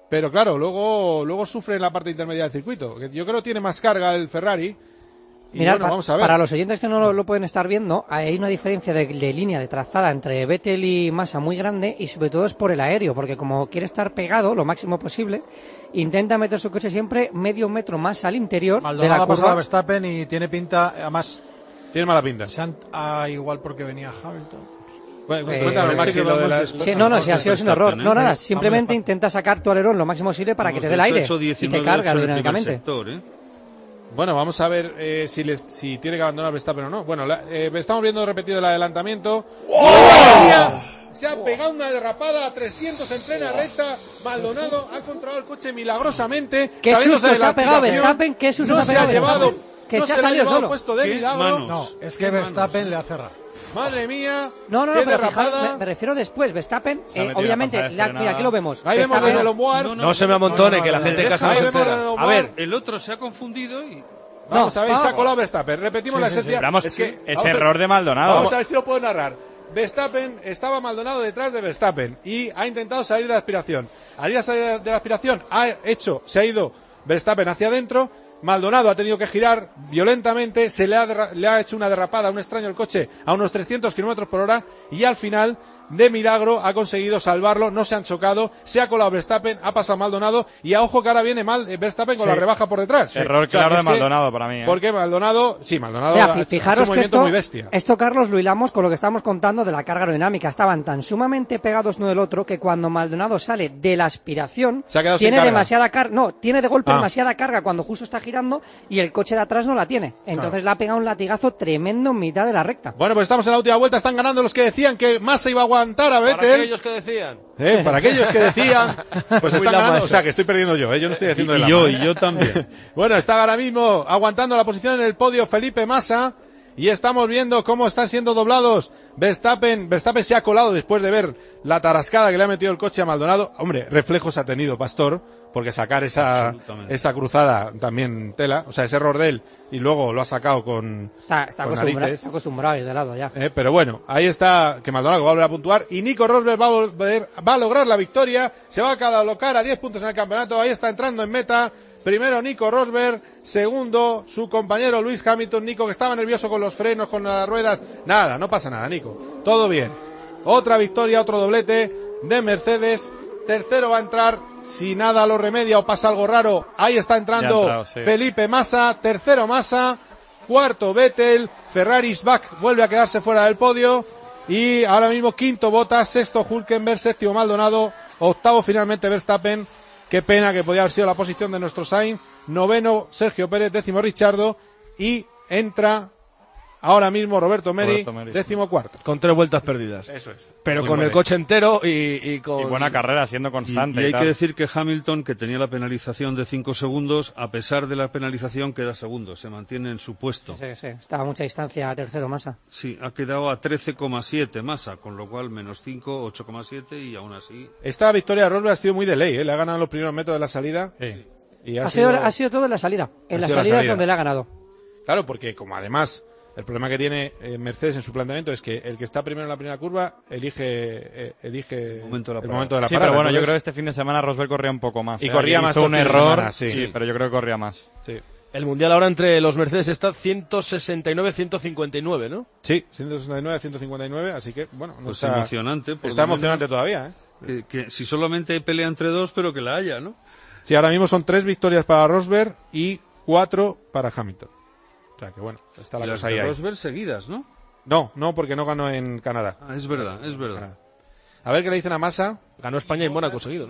pero claro, luego, luego sufre en la parte intermedia del circuito. Que yo creo que tiene más carga el Ferrari. Y Mirad, bueno, pa- vamos a ver. para los oyentes que no lo, lo pueden estar viendo, hay una diferencia de, de línea de trazada entre Vettel y Massa muy grande, y sobre todo es por el aéreo, porque como quiere estar pegado lo máximo posible, intenta meter su coche siempre medio metro más al interior Maldonado de la ha pasado a curva. Verstappen y tiene pinta, además... Tiene mala pinta. Se han- ah, igual porque venía Hamilton. Bueno, Eh, cuéntanos, parece Maxi, que lo de vamos la... después. Sí, no, no, si ha sido un error. No, nada, simplemente intenta sacar tu alerón lo máximo posible para que te dé el aire y te carga dinámicamente. Sector, ¿eh? Bueno, vamos a ver eh, si, les, si tiene que abandonar Verstappen o no. Bueno, la, eh, estamos viendo repetido el adelantamiento. ¡Oh! Se ha pegado una derrapada a trescientos en plena recta. Maldonado ha controlado el coche milagrosamente. Qué sabiéndose susto de se la ha pegado aplicación. Verstappen, qué susto No se se ha ha pegado llevado, Verstappen, que no se ha se le ha salido llevado solo. puesto de ¿Qué milagro. manos? No, es que Verstappen le ha cerrado. Madre mía, No, no, qué no, pero derrapada. fijaos, me, me refiero después. Verstappen, Se ha eh, metido obviamente, la paja de la- frenada. mira, aquí lo vemos. Ahí vemos Verstappen- desde el Omuar. No, no se me amontone, que la gente en casa no Ahí se vemos entera. desde el A ver, El otro se ha confundido y... Vamos No, a ver, se ha vamos. colado Verstappen. Repetimos Sí, la sí, sí. esencia. Vamos, es que, es vamos a- error de Maldonado. Vamos a ver si lo puedo narrar. Verstappen, estaba Maldonado detrás de Verstappen y ha intentado salir de la aspiración. Al ir a salir de la aspiración, ha hecho, se ha ido Verstappen hacia adentro. Maldonado ha tenido que girar violentamente, se le ha, derra- le ha hecho una derrapada, un extraño el coche a unos trescientos kilómetros por hora y al final, de milagro, ha conseguido salvarlo, no se han chocado, se ha colado Verstappen, ha pasado Maldonado y a ojo que ahora viene mal eh, Verstappen con Sí. la rebaja por detrás. Error O sea, claro es de que- Maldonado para mí. ¿eh? Porque Maldonado, sí, Maldonado Mira, ha fi- hecho- ha hecho fijaros un que movimiento esto, muy bestia. esto, Carlos, lo hilamos con lo que estábamos contando de la carga aerodinámica. Estaban tan sumamente pegados uno del otro que cuando Maldonado sale de la aspiración, Se ha quedado sin tiene carga. demasiada carga, no, tiene de golpe Ah. demasiada carga cuando justo está girando y el coche de atrás no la tiene. Entonces le ha pegado un latigazo tremendo en mitad de la recta. Bueno, pues estamos en la última vuelta, están ganando los que decían que Massa iba a aguantar a para Vettel. aquellos que decían. Eh, para aquellos que decían, pues Muy están la ganando, masa. o sea que estoy perdiendo yo, ¿eh? Yo no estoy haciendo de Y la yo, mano. y yo también. Bueno, está ahora mismo aguantando la posición en el podio Felipe Massa y estamos viendo cómo están siendo doblados Verstappen. Verstappen se ha colado después de ver la tarascada que le ha metido el coche a Maldonado. Hombre, reflejos ha tenido Pastor, porque sacar esa, Absolutamente. esa cruzada también tela, o sea, ese error de él y luego lo ha sacado con, Está, está, con acostumbrado, narices. está acostumbrado a ir de lado ya. Eh, pero bueno, ahí está, que Maldonado va a volver a puntuar y Nico Rosberg va a, volver, va a lograr la victoria, se va a colocar a diez puntos en el campeonato, ahí está entrando en meta, primero Nico Rosberg, segundo su compañero Lewis Hamilton. Nico, que estaba nervioso con los frenos, con las ruedas, nada, no pasa nada, Nico, todo bien. Otra victoria, otro doblete de Mercedes, tercero va a entrar, si nada lo remedia o pasa algo raro, ahí está entrando Ya ha entrado, sí. Felipe Massa, tercero Massa, cuarto Vettel, Ferraris back vuelve a quedarse fuera del podio y ahora mismo quinto Bottas, sexto Hülkenberg, séptimo Maldonado, octavo finalmente Verstappen. Qué pena que podía haber sido la posición de nuestro Sainz, noveno Sergio Pérez, décimo Richardo y entra ahora mismo Roberto Meri, Roberto Meri. décimo cuarto. Con tres vueltas perdidas. Eso es. Pero Muy con bien. el coche entero y, y con... Y buena carrera, siendo Y, constante. y hay y tal. que decir que Hamilton, que tenía la penalización de cinco segundos, a pesar de la penalización queda segundo, se mantiene en su puesto. Sí, sí, estaba a mucha distancia tercero Massa. Sí, ha quedado a trece coma siete Massa, con lo cual menos cinco, ocho coma siete y aún así... Esta victoria de Rosberg ha sido muy de ley, ¿eh? Le ha ganado en los primeros metros de la salida. Y ha, Ha sido, sido- ha sido todo en la salida. En Ha la sido la salida es salida. donde le ha ganado. Claro, porque como además el problema que tiene eh, Mercedes en su planteamiento es que el que está primero en la primera curva elige eh, elige El momento de la el parada. momento de la Sí, parada. pero bueno, yo Entonces, creo que este fin de semana Rosberg corría un poco más. Y ¿eh? corría Hizo más todo un el fin de error, semana, sí. pero yo creo que corría más. sí. El mundial ahora entre los Mercedes está ciento sesenta y nueve a ciento cincuenta y nueve, ¿no? Sí, ciento sesenta y nueve a ciento cincuenta y nueve, así que bueno, no Pues está, emocionante. por está lo menos, emocionante todavía, ¿eh? Que, que si solamente hay pelea entre dos, pero que la haya, ¿no? Sí, ahora mismo son tres victorias para Rosberg y cuatro para Hamilton. O sea que bueno, está la Y las cosa ahí. de ahí. Rosberg seguidas, ¿no? No, no, porque no ganó en Canadá. Ah, es verdad, es verdad. A ver qué le dicen a Massa. Ganó España y Mónaco seguido, ¿no?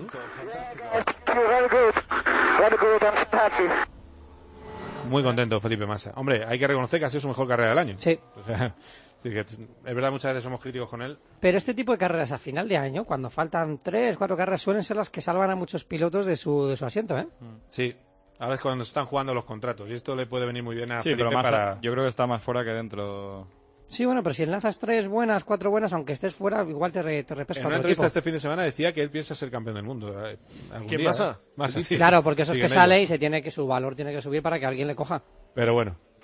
Muy contento Felipe Massa. Hombre, hay que reconocer que ha sido su mejor carrera del año. Sí. O sea, sí que es verdad, muchas veces somos críticos con él. Pero este tipo de carreras a final de año, cuando faltan tres, cuatro carreras, suelen ser las que salvan a muchos pilotos de su, de su asiento, ¿eh? Sí. Ahora es cuando se están jugando los contratos y esto le puede venir muy bien a Sí, Felipe pero más, para... yo creo que está más fuera que dentro. Sí, bueno, pero si enlazas tres buenas, cuatro buenas, aunque estés fuera, igual te, re, te repesca En una otro entrevista equipo. este fin de semana decía que él piensa ser campeón del mundo. eh, algún ¿Quién, día, Massa? ¿eh? Massa, sí. Claro, porque eso es Sigue que en ello. sale y se tiene que su valor tiene que subir para que alguien le coja. Pero bueno,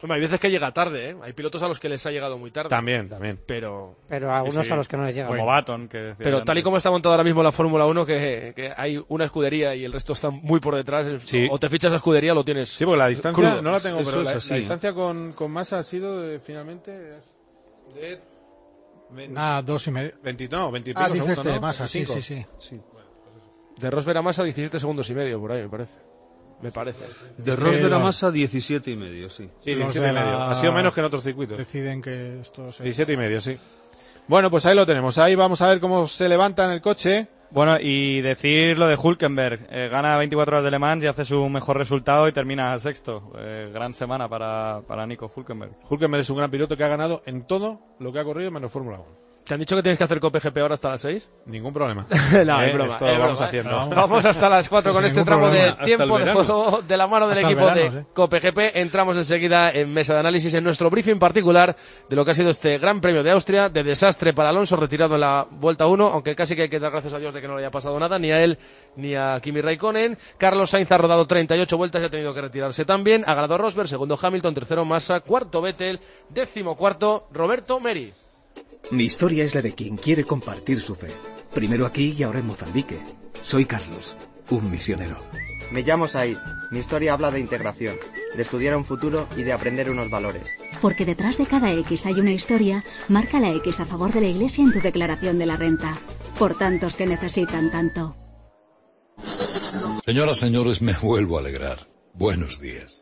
Bueno, hay veces que llega tarde, ¿eh? Hay pilotos a los que les ha llegado muy tarde. También, también. Pero, pero a algunos sí, sí. a los que no les llega. Como Baton, que decía Pero antes. tal y como está montada ahora mismo la Fórmula uno, que, que hay una escudería y el resto está muy por detrás, sí. o te fichas la escudería o lo tienes. Sí, porque la distancia, crudo. no la tengo, Eso pero es la, así, la ¿eh? distancia con, con Massa ha sido de, finalmente de... Ah, dos y medio. veinte, no, veinte y ah, pico dices segundos, de ¿no? Massa, sí, sí, sí. sí. De Rosberg a Massa diecisiete segundos y medio, por ahí, me parece. Me parece. De Rosberg a Massa diecisiete y medio, sí. Sí, diecisiete y medio. Ha sido menos que en otros circuitos. Deciden que esto se... diecisiete y medio, sí. Bueno, pues ahí lo tenemos. Ahí vamos a ver cómo se levanta en el coche. Bueno, y decir lo de Hülkenberg. Eh, gana veinticuatro horas de Le Mans y hace su mejor resultado y termina sexto. Eh, gran semana para, para Nico Hülkenberg. Hülkenberg es un gran piloto que ha ganado en todo lo que ha corrido menos Fórmula uno. ¿Te han dicho que tienes que hacer Cope G P ahora hasta las seis? Ningún problema. no, eh, es broma. Esto es lo vamos broma. haciendo. No, vamos hasta las cuatro con este tramo de tiempo de juego de la mano del hasta equipo verano, de ¿eh? Cope G P. Entramos enseguida en mesa de análisis en nuestro briefing particular de lo que ha sido este Gran Premio de Austria, de desastre para Alonso, retirado en la vuelta uno, aunque casi que hay que dar gracias a Dios de que no le haya pasado nada, ni a él ni a Kimi Raikkonen. Carlos Sainz ha rodado treinta y ocho vueltas y ha tenido que retirarse también. Ha ganado Rosberg, segundo Hamilton, tercero Massa, cuarto Vettel, décimo cuarto Roberto Meri. Mi historia es la de quien quiere compartir su fe. Primero aquí y ahora en Mozambique. Soy Carlos, un misionero. Me llamo Said. Mi historia habla de integración, de estudiar un futuro y de aprender unos valores. Porque detrás de cada X hay una historia, marca la X a favor de la Iglesia en tu declaración de la renta. Por tantos que necesitan tanto. Señoras, señores, me vuelvo a alegrar. Buenos días.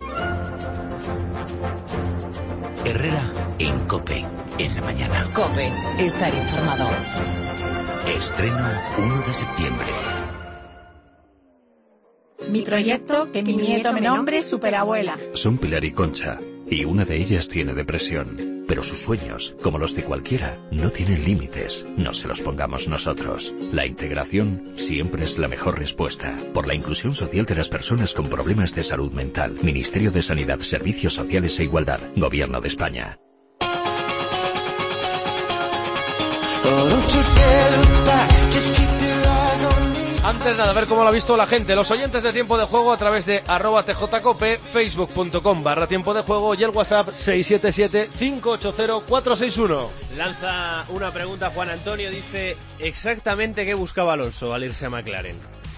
Herrera en COPE, en la mañana. COPE, estar informado. Estreno uno de septiembre. Mi proyecto, que mi nieto me nombre Superabuela. Son Pilar y Concha, y una de ellas tiene depresión. Pero sus sueños, como los de cualquiera, no tienen límites. No se los pongamos nosotros. La integración siempre es la mejor respuesta. Por la inclusión social de las personas con problemas de salud mental. Ministerio de Sanidad, Servicios Sociales e Igualdad. Gobierno de España. Antes de nada, a ver cómo lo ha visto la gente, los oyentes de Tiempo de Juego a través de arroba tjcope, facebook.com barra Tiempo de Juego y el WhatsApp seis siete siete, cinco ocho cero, cuatro seis uno. Lanza una pregunta Juan Antonio, dice exactamente qué buscaba Alonso al irse a McLaren.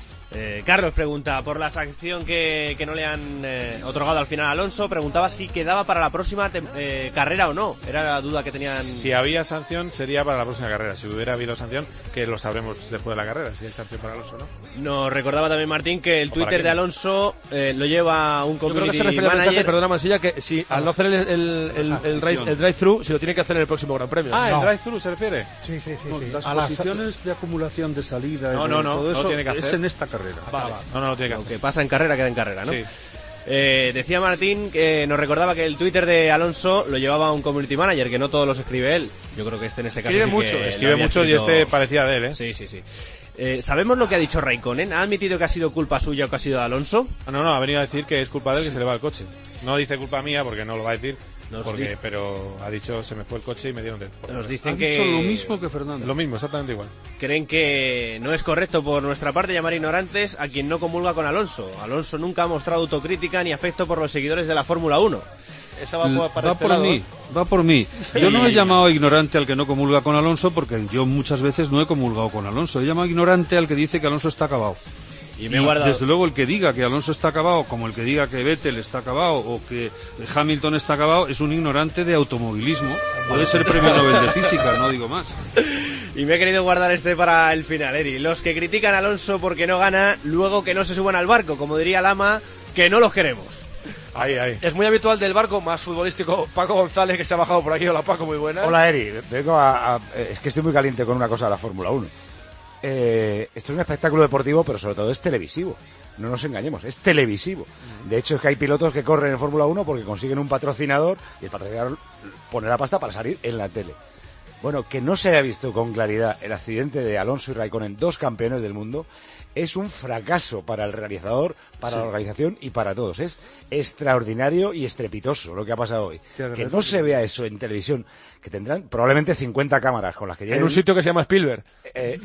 Eh, Carlos pregunta por la sanción que, que no le han eh, otorgado al final a Alonso. Preguntaba si quedaba para la próxima eh, carrera o no. Era la duda que tenían. Si había sanción sería para la próxima carrera. Si hubiera habido sanción, que lo sabremos después de la carrera, si hay sanción para Alonso o no. Nos recordaba también Martín que el Twitter de Alonso eh, lo lleva un community Yo creo que se refiere manager. al mensaje, perdona Mansilla, que si al no hacer el, el, el, el, drive, el drive-thru, si lo tiene que hacer en el próximo Gran Premio. Ah, no. ¿el drive-thru se refiere? Sí, sí, sí. No, sí. las A posiciones las... de acumulación de salida no, y no, de no, todo no eso tiene que hacer. es en esta carrera. Vale. No, no, no tiene que Lo que pasa en carrera queda en carrera, ¿no? Sí. Eh, decía Martín que nos recordaba que el Twitter de Alonso lo llevaba un community manager, que no todos los escribe él. Yo creo que este en este caso escribe sí mucho, que escribe mucho escrito... y este parecía de él, ¿eh? Sí, sí, sí. Eh, ¿Sabemos lo que ha dicho Raikkonen? ¿Ha admitido que ha sido culpa suya o que ha sido de Alonso? No, no, ha venido a decir que es culpa de él que se le va el coche. No dice culpa mía porque no lo va a decir. Porque, dice... pero ha dicho se me fue el coche y me dieron de... Nos dicen ha que... dicho lo mismo que Fernando. Lo mismo, exactamente igual. Creen que no es correcto por nuestra parte llamar ignorantes a quien no comulga con Alonso. Alonso nunca ha mostrado autocrítica ni afecto por los seguidores de la Fórmula uno. Esa va, para va este por lado, mí, ¿eh? va por mí. Yo no he llamado ignorante al que no comulga con Alonso porque yo muchas veces no he comulgado con Alonso. He llamado ignorante al que dice que Alonso está acabado. Y me he guardado... Desde luego el que diga que Alonso está acabado, como el que diga que Vettel está acabado o que Hamilton está acabado, es un ignorante de automovilismo. Puede ser premio Nobel de Física, no digo más. Y me he querido guardar este para el final, Eri. Los que critican a Alonso porque no gana, luego que no se suban al barco, como diría Lama, que no los queremos. Ahí, ahí. Es muy habitual del barco más futbolístico Paco González, que se ha bajado por aquí. Hola Paco, muy buena. Hola Eri, vengo a, a, es que estoy muy caliente con una cosa de la Fórmula uno. Eh, esto es un espectáculo deportivo, pero sobre todo es televisivo. No nos engañemos, es televisivo. De hecho, es que hay pilotos que corren en Fórmula uno porque consiguen un patrocinador y el patrocinador pone la pasta para salir en la tele. Bueno, que no se haya visto con claridad el accidente de Alonso y Raikkonen, dos campeones del mundo, es un fracaso para el realizador, para Sí. la organización y para todos. Es extraordinario y estrepitoso lo que ha pasado hoy. Te Que agradezco. no se vea eso en televisión, que tendrán probablemente cincuenta cámaras con las que En lleguen. un sitio que se llama Spielberg. Eh,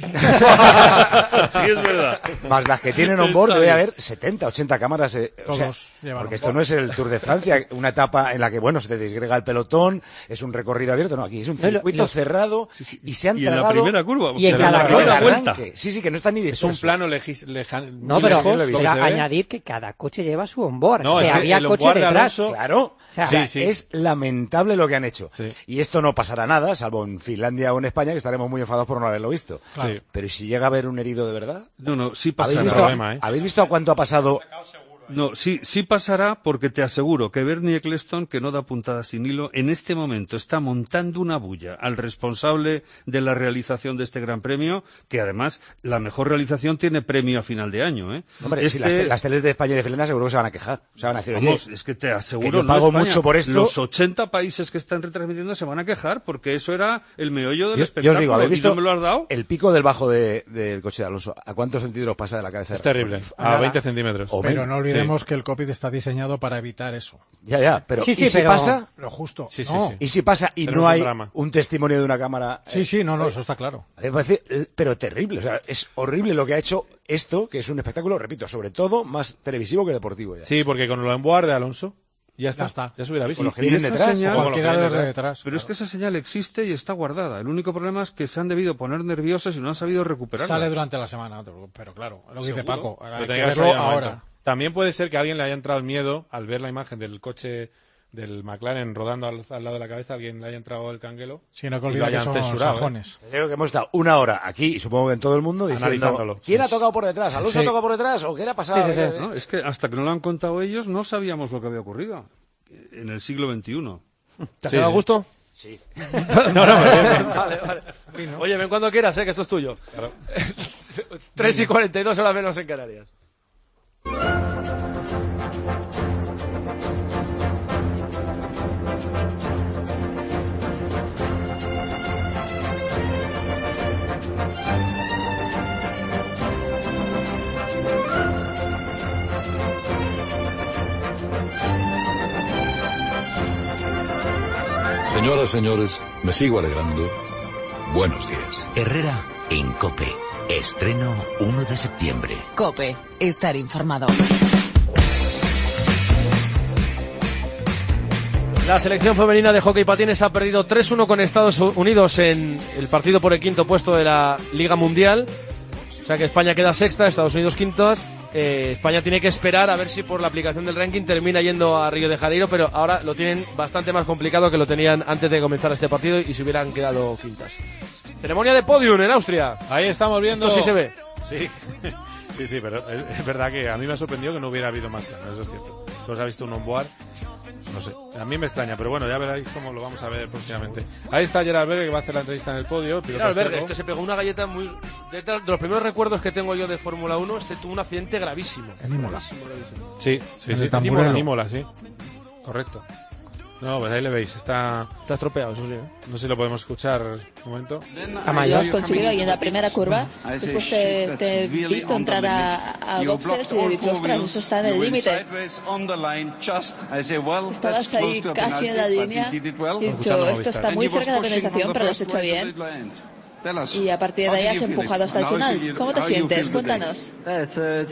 Sí, es verdad. Más las que tienen on board, Está debe bien. haber setenta, ochenta cámaras. eh, o sea, Todos llevan porque on esto board. no es el Tour de Francia, una etapa en la que, bueno, se te disgrega el pelotón, es un recorrido abierto. No, aquí es un No, lo- circuito los- cerrado y se han Y en la tragado... primera curva. Y en porque cada la curva. primera arranque. vuelta. Sí, sí, que no está ni Es un disperso. plano legis- lejano. No, pero, lejos, lo que pero se ve. añadir que cada coche lleva su onboard. No, que es que había el coche onboard de detrás. Alonso- Claro. O sea, O sea, Sí, sí. es lamentable lo que han hecho. Sí. Y esto no pasará nada, salvo en Finlandia o en España, que estaremos muy enfadados por no haberlo visto. Claro. Sí. Pero ¿y si llega a haber un herido de verdad? No, no, sí ¿Habéis pasará. visto, problema, ¿eh? ¿Habéis visto a cuánto ha pasado? No, sí, sí pasará porque te aseguro que Bernie Eccleston, que no da puntada sin hilo, en este momento está montando una bulla al responsable de la realización de este Gran Premio, que además la mejor realización tiene premio a final de año, ¿eh? Hombre, Este- si las, te- las teles de España y de Finlandia seguro que se van a quejar. Se van a decir, oye, Vamos, es que te aseguro, que yo no pago España, mucho por esto. Los ochenta países que están retransmitiendo se van a quejar porque eso era el meollo del yo, yo espectáculo. os digo, ¿habéis ¿Y visto no me lo has dado? el pico del bajo de- del coche de Alonso? ¿A cuántos centímetros pasa de la cabeza? Es terrible. A Nada. veinte centímetros. O Pero menos. no olvidemos que el cockpit está diseñado para evitar eso. Ya, ya, pero Sí, sí, ¿y si pero- pasa? Pero justo. Sí, sí, no. sí. ¿Y si pasa y Tenemos no un hay drama. un testimonio de una cámara? Sí, sí, no, no, eso está claro. A mí me parece, eh, pero terrible, o sea, es horrible lo que ha hecho esto, que es un espectáculo, repito, sobre todo más televisivo que deportivo ya. Sí, porque con el onboard de Alonso ya está. Ya está. Ya se hubiera visto. Con los que Y vienen esa detrás. señal- O con los que Cualquiera de vienen los de detrás. detrás. Pero es que esa señal existe y está guardada. El único problema es que se han debido poner nerviosos y no han sabido recuperarla. Sale durante la semana, no te preocupes, pero claro, lo que dice Seguro. Paco. Pero Hay que tenía que verlo salir al ahora. momento. También puede ser que a alguien le haya entrado el miedo al ver la imagen del coche del McLaren rodando al, al lado de la cabeza, a alguien le haya entrado el canguelo. Sí, no que y lo olvidar que hayan son censurado, ¿eh? sajones. Te digo que hemos estado una hora aquí, y supongo que en todo el mundo, diciendo, Analizándolo. ¿quién ha Sí. tocado por detrás? ¿Alonso Sí. ha tocado por detrás? ¿O qué le ha pasado? Sí, sí, sí. ¿No? Es que hasta que no lo han contado ellos no sabíamos lo que había ocurrido en el siglo veintiuno. ¿Te has Sí, quedado a sí. gusto? Sí. no, no, me bien. Vale, vale. Oye, ven cuando quieras, eh, que esto es tuyo. tres y cuarenta y dos horas menos en Canarias. Señoras, señores, me sigo alegrando. Buenos días. Herrera en COPE. Estreno uno de septiembre. Cope, estar informado. La selección femenina de hockey patines ha perdido tres uno con Estados Unidos en el partido por el quinto puesto de la Liga Mundial. O sea que España queda sexta, Estados Unidos quintas. Eh, España tiene que esperar a ver si por la aplicación del ranking termina yendo a Río de Janeiro, pero ahora lo tienen bastante más complicado que lo tenían antes de comenzar este partido y se hubieran quedado quintas. Ceremonia de podium en Austria. Ahí estamos viendo. Esto sí se ve. Sí, sí, sí, pero es, es verdad que a mí me ha sorprendido que no hubiera habido más planos, eso es cierto. Solo se ha visto un onboard, no sé, a mí me extraña, pero bueno, ya veréis cómo lo vamos a ver próximamente. Ahí está Gerard Berger, que va a hacer la entrevista en el podio. Mira, Alberto, este se pegó una galleta muy... De, de los primeros recuerdos que tengo yo de Fórmula uno, este tuvo un accidente gravísimo. En Imola. Gravísimo, gravísimo. Sí, sí, El sí, de en Tamburello. Imola, en Imola, sí. Correcto. No, pues ahí le veis, está... Está estropeado, eso sí, ¿eh? No sé si lo podemos escuchar un momento. Tamayo. Lo has conseguido ahí en la primera curva. Después te, te he visto entrar a, a boxes y he dicho, ostras, eso está en el límite. Estabas ahí casi en la línea y he dicho, esto está muy cerca de la penalización, pero lo has hecho bien. Y a partir de ahí has empujado hasta el final. ¿Cómo te sientes? Cuéntanos. Es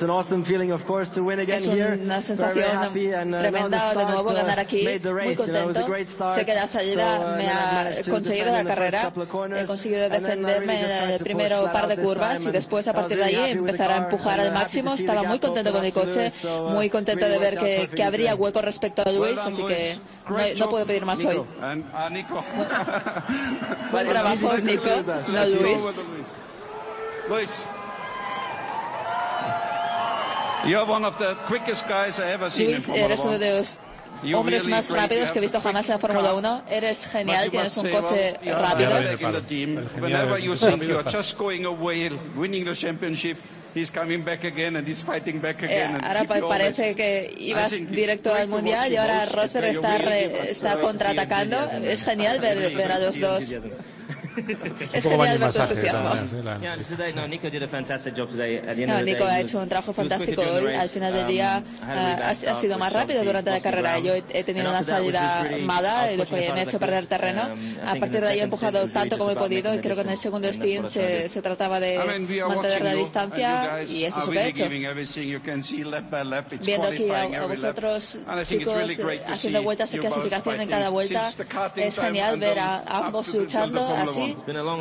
una sensación tremenda de nuevo ganar aquí. Muy contento. Sé que la salida me ha conseguido la carrera. He conseguido defenderme en el primero par de curvas y después a partir de ahí empezar a empujar al máximo. Estaba muy contento con el coche, muy contento de ver que, que habría hueco respecto a Luis, así que no, no puedo pedir más hoy. Buen trabajo, Nico. No, Luis. Luis, you're one of the quickest guys I ever seen in Luis, Formula eres uno One. de los hombres really más great. rápidos You que he have visto a quick- jamás en la Fórmula car. uno. Eres But genial, you tienes must un say, coche well, you're rápido. back in the team. El genial, Whenever el you genial think you're está. just going away, winning the championship, he's coming back again and he's fighting back Eh, again. and ahora keep pa- you parece always- que ibas I think it's directo great al to mundial watch y you ahora both. Rosberg You está, really re- give us, está uh, contraatacando. the enthusiasm. Es genial ver, Really ver a great los to dos see them together. Es genial ver tu entusiasmo. No, Nico ha hecho un trabajo fantástico hoy. Al final del día ha, ha sido más rápido durante la carrera. Yo he, he tenido una salida mala y lo que me ha hecho perder terreno. A partir de ahí he empujado tanto como he podido y creo que en el segundo stint se, se trataba de mantener la distancia y eso es lo que he hecho. Viendo aquí a, a vosotros chicos haciendo vueltas de clasificación en cada vuelta, es genial ver a, a ambos luchando así.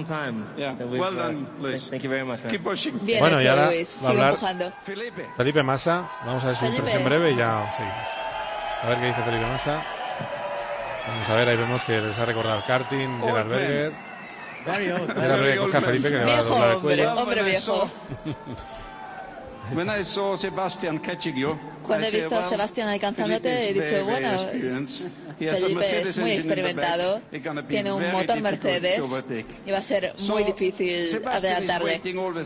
Bien bueno, hecho, y ahora Luis. va a Sigue hablar empujando. Felipe Massa. Vamos a ver su Felipe. impresión breve y ya seguimos. A ver qué dice Felipe Massa. Vamos a ver, ahí vemos que les ha recordado el karting, Gerard Berger. Gerard Berger coge a Felipe que le va a doblar el cuello. Hombre viejo. When I saw Sebastian catching you, Cuando he visto a Sebastián alcanzándote, he dicho, bueno, Felipe es muy experimentado, tiene un motor Mercedes y va a ser muy difícil adelantarle.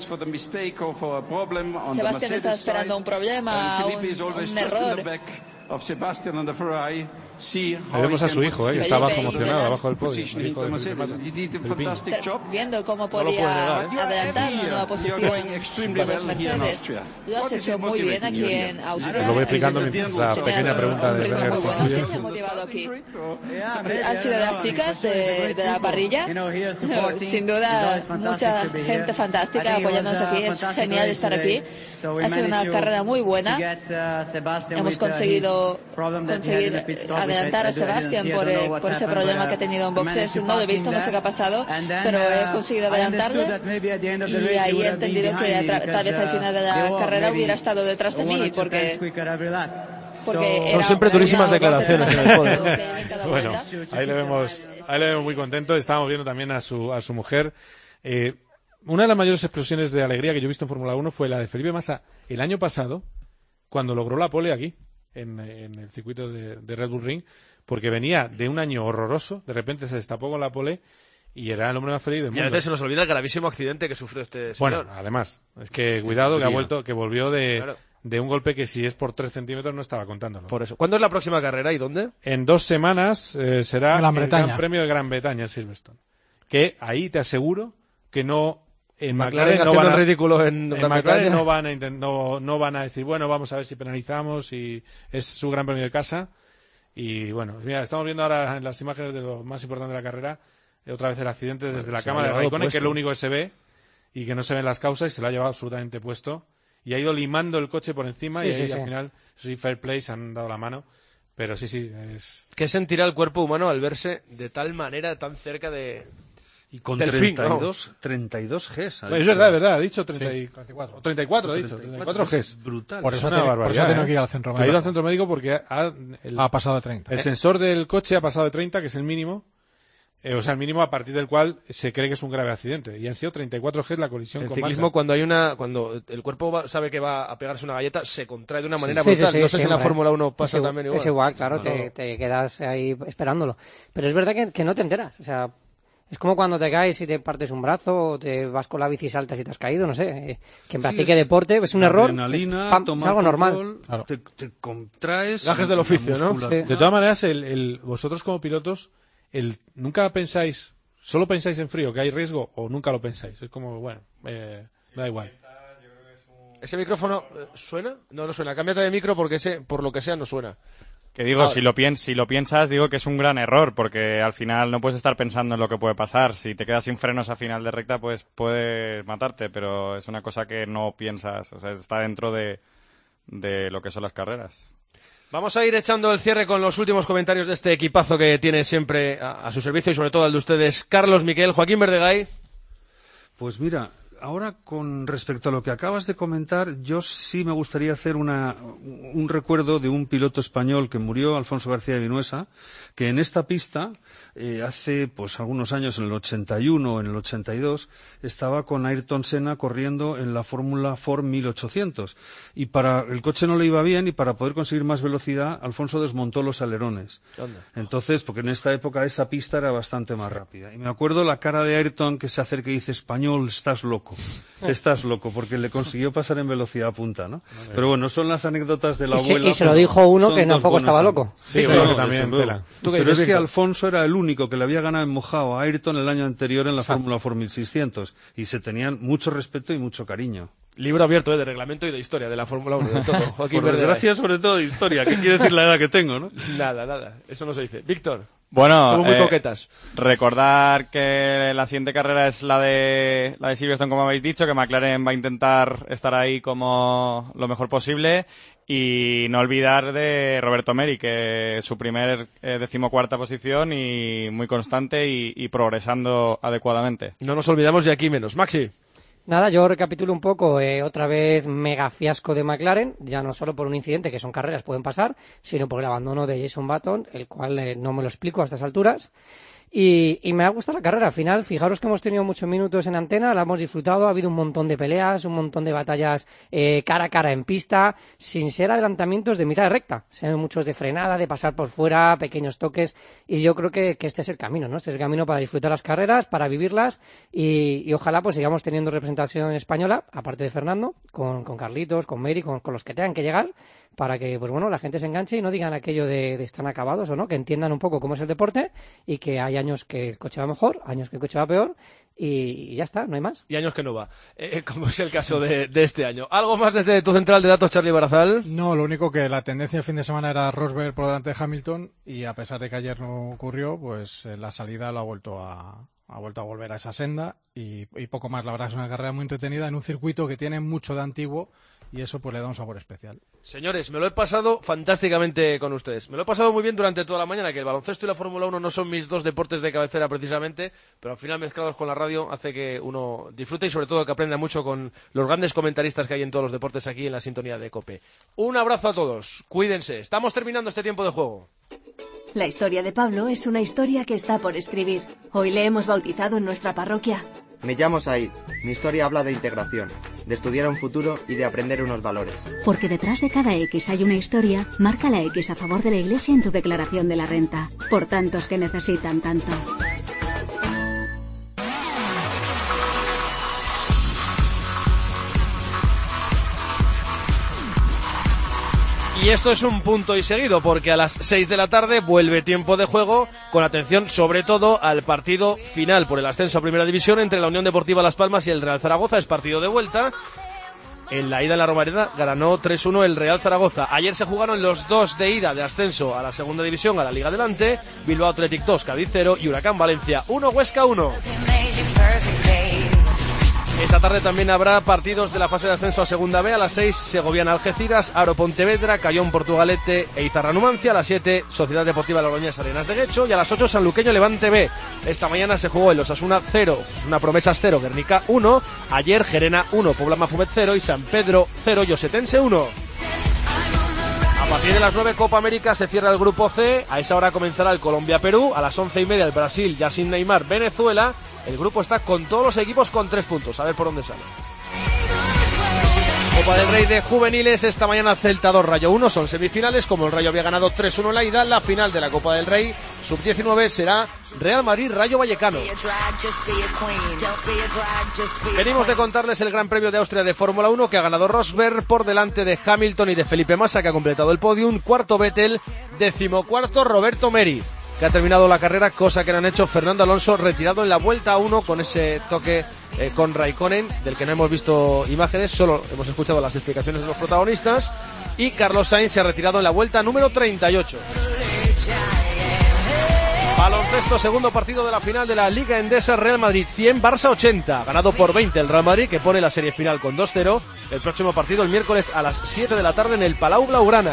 Sebastián está esperando un problema, un, un error. Ahí vemos a su hijo, eh, que está abajo emocionado, abajo del podio. El hijo de Felipe Massa. Viendo cómo podía no negar, ¿eh? adelantar una nueva posición con los Mercedes. Lo has hecho muy bien aquí en Austria. Lo voy explicando mientras la pequeña pregunta de Berger concluye. ¿Quién te ha motivado aquí? ¿Han sido las chicas de, de la parrilla? No, sin duda, mucha gente fantástica apoyándonos aquí. Es genial estar aquí. Ha sido una carrera muy buena. Hemos conseguido conseguir adelantar a Sebastián por, eh, por ese problema que ha tenido en boxes. No lo he visto, no sé qué ha pasado, pero he conseguido adelantarle y ahí he entendido que tal vez al final de la carrera hubiera estado detrás de mí porque... porque son siempre durísimas declaraciones en el podio. Bueno, ahí le vemos, ahí le vemos muy contento. Estábamos viendo también a su, a su mujer. Eh, una de las mayores explosiones de alegría que yo he visto en Fórmula uno fue la de Felipe Massa el año pasado, cuando logró la pole aquí, en, en el circuito de, de Red Bull Ring, porque venía de un año horroroso, de repente se destapó con la pole y era el hombre más feliz del mundo. Y a veces se nos olvida el gravísimo accidente que sufrió este señor. Bueno, además, es que cuidado que ha vuelto, que volvió de, claro. de un golpe que si es por tres centímetros no estaba contándolo. Por eso. ¿Cuándo es la próxima carrera y dónde? En dos semanas eh, será Gran el Bretaña. Gran Premio de Gran Bretaña en Silverstone. Que ahí te aseguro que no... En McLaren, McLaren, no van a, ridículo en, en McLaren no van a intent, no, no van a decir, bueno, vamos a ver si penalizamos, y es su Gran Premio de casa. Y bueno, mira, estamos viendo ahora en las imágenes de lo más importante de la carrera, eh, otra vez el accidente desde la se cámara de Raikkonen, puesto. que es lo único que se ve y que no se ven las causas, y se lo ha llevado absolutamente puesto y ha ido limando el coche por encima, sí, y ahí sí, al sí. final, sí, fair play, se han dado la mano. Pero sí, sí, es... ¿Qué sentirá el cuerpo humano al verse de tal manera tan cerca de... Y con Del treinta y dos, fin, ¿no? treinta y dos Gs. Es verdad, es verdad, ha dicho treinta y, sí, treinta y cuatro. treinta y cuatro, ha dicho, treinta y cuatro Gs. Brutal. Por eso, es una tiene, barbaridad, por eso tiene ¿eh? que ir al centro médico. Ha ido al centro médico porque ha, el, ha pasado de treinta. El sensor del coche ha pasado de treinta, que es el mínimo, eh, o sea, el mínimo a partir del cual se cree que es un grave accidente. Y han sido treinta y cuatro Gs la colisión el con ciclismo, Massa. cuando hay una, cuando el cuerpo va, sabe que va a pegarse una galleta, se contrae de una manera sí, brutal. sí, sí, no sé sí, si en la hombre. Fórmula uno pasa es también igual. Es igual, claro, no, te, no. te quedas ahí esperándolo. Pero es verdad que, que no te enteras, o sea... Es como cuando te caes y te partes un brazo, o te vas con la bici y saltas y te has caído, no sé. Quien practique sí, es deporte es un error, adrenalina, pam, es algo normal. Control, claro. te, te contraes. Gajes del oficio, ¿no? Sí. De todas maneras, el, el, vosotros como pilotos, el, nunca pensáis, solo pensáis en frío, que hay riesgo, o nunca lo pensáis. Es como, bueno, eh, da igual. ¿Ese micrófono eh, suena? No, no suena. Cámbiate de micro porque ese, por lo que sea, no suena. Que digo, Ah, si lo, piens si lo piensas, digo que es un gran error, porque al final no puedes estar pensando en lo que puede pasar. Si te quedas sin frenos a final de recta, pues puedes matarte, pero es una cosa que no piensas, o sea, está dentro de, de lo que son las carreras. Vamos a ir echando el cierre con los últimos comentarios de este equipazo que tiene siempre a, a su servicio y sobre todo al de ustedes, Carlos, Miquel, Joaquín Verdegay. Pues mira, ahora con respecto a lo que acabas de comentar, yo sí me gustaría hacer una, un recuerdo de un piloto español que murió, Alfonso García de Vinuesa, que en esta pista, eh, hace pues algunos años, en el ochenta y uno, en el ochenta y dos, estaba con Ayrton Senna corriendo en la Fórmula Ford mil ochocientos. Y para el coche no le iba bien, y para poder conseguir más velocidad, Alfonso desmontó los alerones. ¿Dónde? Entonces, porque en esta época esa pista era bastante más rápida. Y me acuerdo la cara de Ayrton que se acerca y dice, español, estás loco. loco. Estás loco, porque le consiguió pasar en velocidad punta, ¿no? Pero bueno, son las anécdotas de la y se, abuela. Y se lo dijo uno que tampoco estaba loco. Sí, sí, claro, que también. Pero es que Alfonso era el único que le había ganado en mojado a Ayrton el año anterior en la Fórmula Ford mil seiscientos. Y se tenían mucho respeto y mucho cariño. Libro abierto, ¿eh? De reglamento y de historia de la Fórmula uno. De todo. Joaquín Por desgracia, sobre todo de historia. ¿Qué quiere decir la edad que tengo, no? Nada, nada. Eso no se dice. Víctor. Bueno, somos muy eh, coquetas. Recordar que la siguiente carrera es la de la de Silverstone, como habéis dicho, que McLaren va a intentar estar ahí como lo mejor posible. Y no olvidar de Roberto Meri, que su primer eh, decimocuarta posición y muy constante y, y progresando adecuadamente. No nos olvidamos de aquí menos. Maxi. Nada, yo recapitulo un poco, eh, otra vez mega fiasco de McLaren, ya no solo por un incidente, que son carreras, pueden pasar, sino por el abandono de Jason Button, el cual eh, no me lo explico a estas alturas. Y, y me ha gustado la carrera. Al final, fijaros que hemos tenido muchos minutos en antena, la hemos disfrutado, ha habido un montón de peleas, un montón de batallas eh, cara a cara en pista, sin ser adelantamientos de mitad de recta. Se ven muchos de frenada, de pasar por fuera, pequeños toques, y yo creo que, que este es el camino, ¿no? Este es el camino para disfrutar las carreras, para vivirlas, y, y ojalá pues sigamos teniendo representación española, aparte de Fernando, con, con Carlitos, con Meri, con, con los que tengan que llegar, para que, pues bueno, la gente se enganche y no digan aquello de, de están acabados o no, que entiendan un poco cómo es el deporte y que hay años que el coche va mejor, años que el coche va peor y, y ya está, no hay más. Y años que no va, eh, como es el caso de, de este año. ¿Algo más desde tu central de datos, Charlie Barazal? No, lo único que la tendencia el fin de semana era Rosberg por delante de Hamilton y a pesar de que ayer no ocurrió, pues eh, la salida lo ha vuelto a... ha vuelto a volver a esa senda y, y poco más. La verdad es una carrera muy entretenida en un circuito que tiene mucho de antiguo y eso pues le da un sabor especial. Señores, me lo he pasado fantásticamente con ustedes. Me lo he pasado muy bien durante toda la mañana, que el baloncesto y la Fórmula uno no son mis dos deportes de cabecera precisamente, pero al final mezclados con la radio hace que uno disfrute y sobre todo que aprenda mucho con los grandes comentaristas que hay en todos los deportes aquí en la sintonía de COPE. Un abrazo a todos, cuídense. Estamos terminando este tiempo de juego. La historia de Pablo es una historia que está por escribir. Hoy le hemos bautizado en nuestra parroquia. Me llamo Said. Mi historia habla de integración, de estudiar un futuro y de aprender unos valores. Porque detrás de cada X hay una historia, marca la X a favor de la Iglesia en tu declaración de la renta. Por tantos que necesitan tanto. Y esto es un punto y seguido, porque a las seis de la tarde vuelve tiempo de juego, con atención sobre todo al partido final por el ascenso a Primera División entre la Unión Deportiva Las Palmas y el Real Zaragoza. Es partido de vuelta. En la ida en la Romareda ganó tres uno el Real Zaragoza. Ayer se jugaron los dos de ida de ascenso a la Segunda División, a la Liga Adelante. Bilbao Athletic dos, Cádiz cero y Huracán Valencia uno, Huesca uno. Esta tarde también habrá partidos de la fase de ascenso a Segunda B. A las seis, Segoviana Algeciras, Aro Pontevedra, Cayón Portugalete e Izarra Numancia. A las siete, Sociedad Deportiva Logroñés Arenas de Guecho. Y a las ocho, Sanluqueño Levante B. Esta mañana se jugó el Osasuna cero, una Promesas cero, Guernica uno. Ayer, Gerena uno, Pobla Mafumet cero y San Pedro cero, Yosetense uno. A partir de las nueve, Copa América, se cierra el grupo C. A esa hora comenzará el Colombia-Perú. A las once y media, el Brasil, ya sin Neymar, Venezuela. El grupo está con todos los equipos con tres puntos. A ver por dónde sale. Copa del Rey de Juveniles. Esta mañana Celta dos, Rayo uno. Son semifinales. Como el Rayo había ganado tres uno en la ida, la final de la Copa del Rey sub diecinueve será Real Madrid-Rayo Vallecano. Venimos de contarles el Gran Premio de Austria de Fórmula uno, que ha ganado Rosberg por delante de Hamilton y de Felipe Massa, que ha completado el podium. Cuarto Vettel, decimocuarto Roberto Meri, que ha terminado la carrera, cosa que no han hecho Fernando Alonso, retirado en la vuelta uno con ese toque eh, con Raikkonen, del que no hemos visto imágenes, solo hemos escuchado las explicaciones de los protagonistas, y Carlos Sainz se ha retirado en la vuelta número treinta y ocho. Baloncesto, segundo partido de la final de la Liga Endesa, Real Madrid cien, Barça ochenta, ganado por veinte el Real Madrid, que pone la serie final con dos cero. El próximo partido el miércoles a las siete de la tarde en el Palau Blaugrana.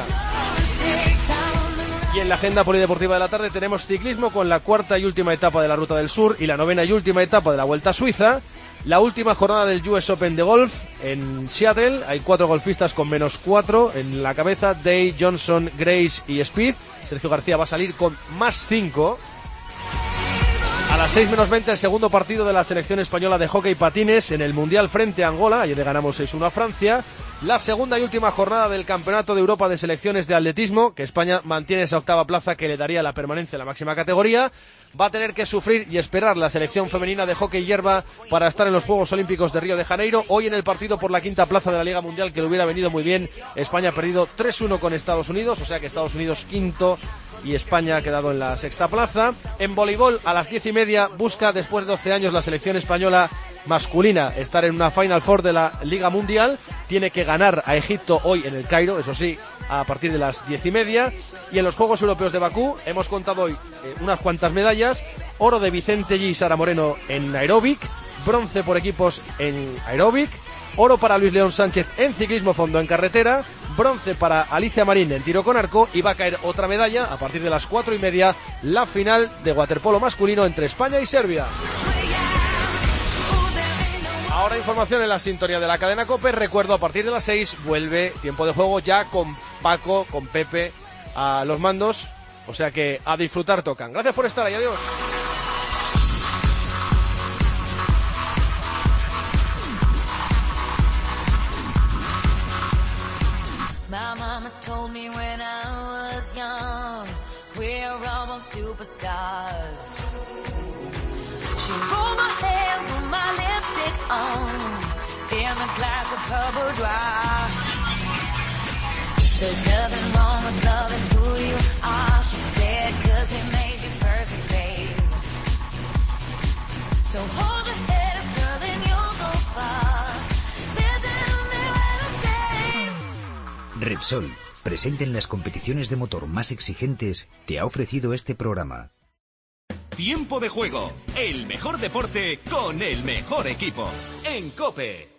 Y en la agenda polideportiva de la tarde tenemos ciclismo con la cuarta y última etapa de la Ruta del Sur y la novena y última etapa de la Vuelta a Suiza. La última jornada del U S Open de golf en Seattle. Hay cuatro golfistas con menos cuatro en la cabeza: Day, Johnson, Grace y Speed. Sergio García va a salir con más cinco. A las seis menos veinte el segundo partido de la selección española de hockey patines en el Mundial frente a Angola. Ayer le ganamos seis uno a Francia. La segunda y última jornada del Campeonato de Europa de Selecciones de Atletismo, que España mantiene esa octava plaza que le daría la permanencia en la máxima categoría. Va a tener que sufrir y esperar la selección femenina de hockey hierba para estar en los Juegos Olímpicos de Río de Janeiro. Hoy en el partido por la quinta plaza de la Liga Mundial, que le hubiera venido muy bien, España ha perdido tres uno con Estados Unidos, o sea que Estados Unidos quinto y España ha quedado en la sexta plaza. En voleibol, a las diez y media, busca después de doce años la selección española masculina estar en una Final Four de la Liga Mundial. Tiene que ganar a Egipto hoy en el Cairo, eso sí, a partir de las diez y media. Y en los Juegos Europeos de Bakú hemos contado hoy eh, unas cuantas medallas. Oro de Vicente G y Sara Moreno en aeróbic, bronce por equipos en aeróbic, oro para Luis León Sánchez en ciclismo fondo en carretera, bronce para Alicia Marín en tiro con arco, y va a caer otra medalla a partir de las cuatro y media, la final de waterpolo masculino entre España y Serbia. Ahora información en la sintonía de la cadena COPE. Recuerdo, a partir de las seis vuelve Tiempo de Juego ya con Paco, con Pepe a los mandos. O sea que a disfrutar tocan. Gracias por estar ahí, adiós. My mama told me when I was young, we're all superstars. She rolled my hair, put my lipstick on, in a glass of purple dry. There's nothing wrong with loving who you are, she said, 'cause he made you perfect, babe. So hold your head up, girl, and you'll go far. Listen to me when I say. Repsol, presente en las competiciones de motor más exigentes, te ha ofrecido este programa. Tiempo de Juego, el mejor deporte con el mejor equipo, en COPE.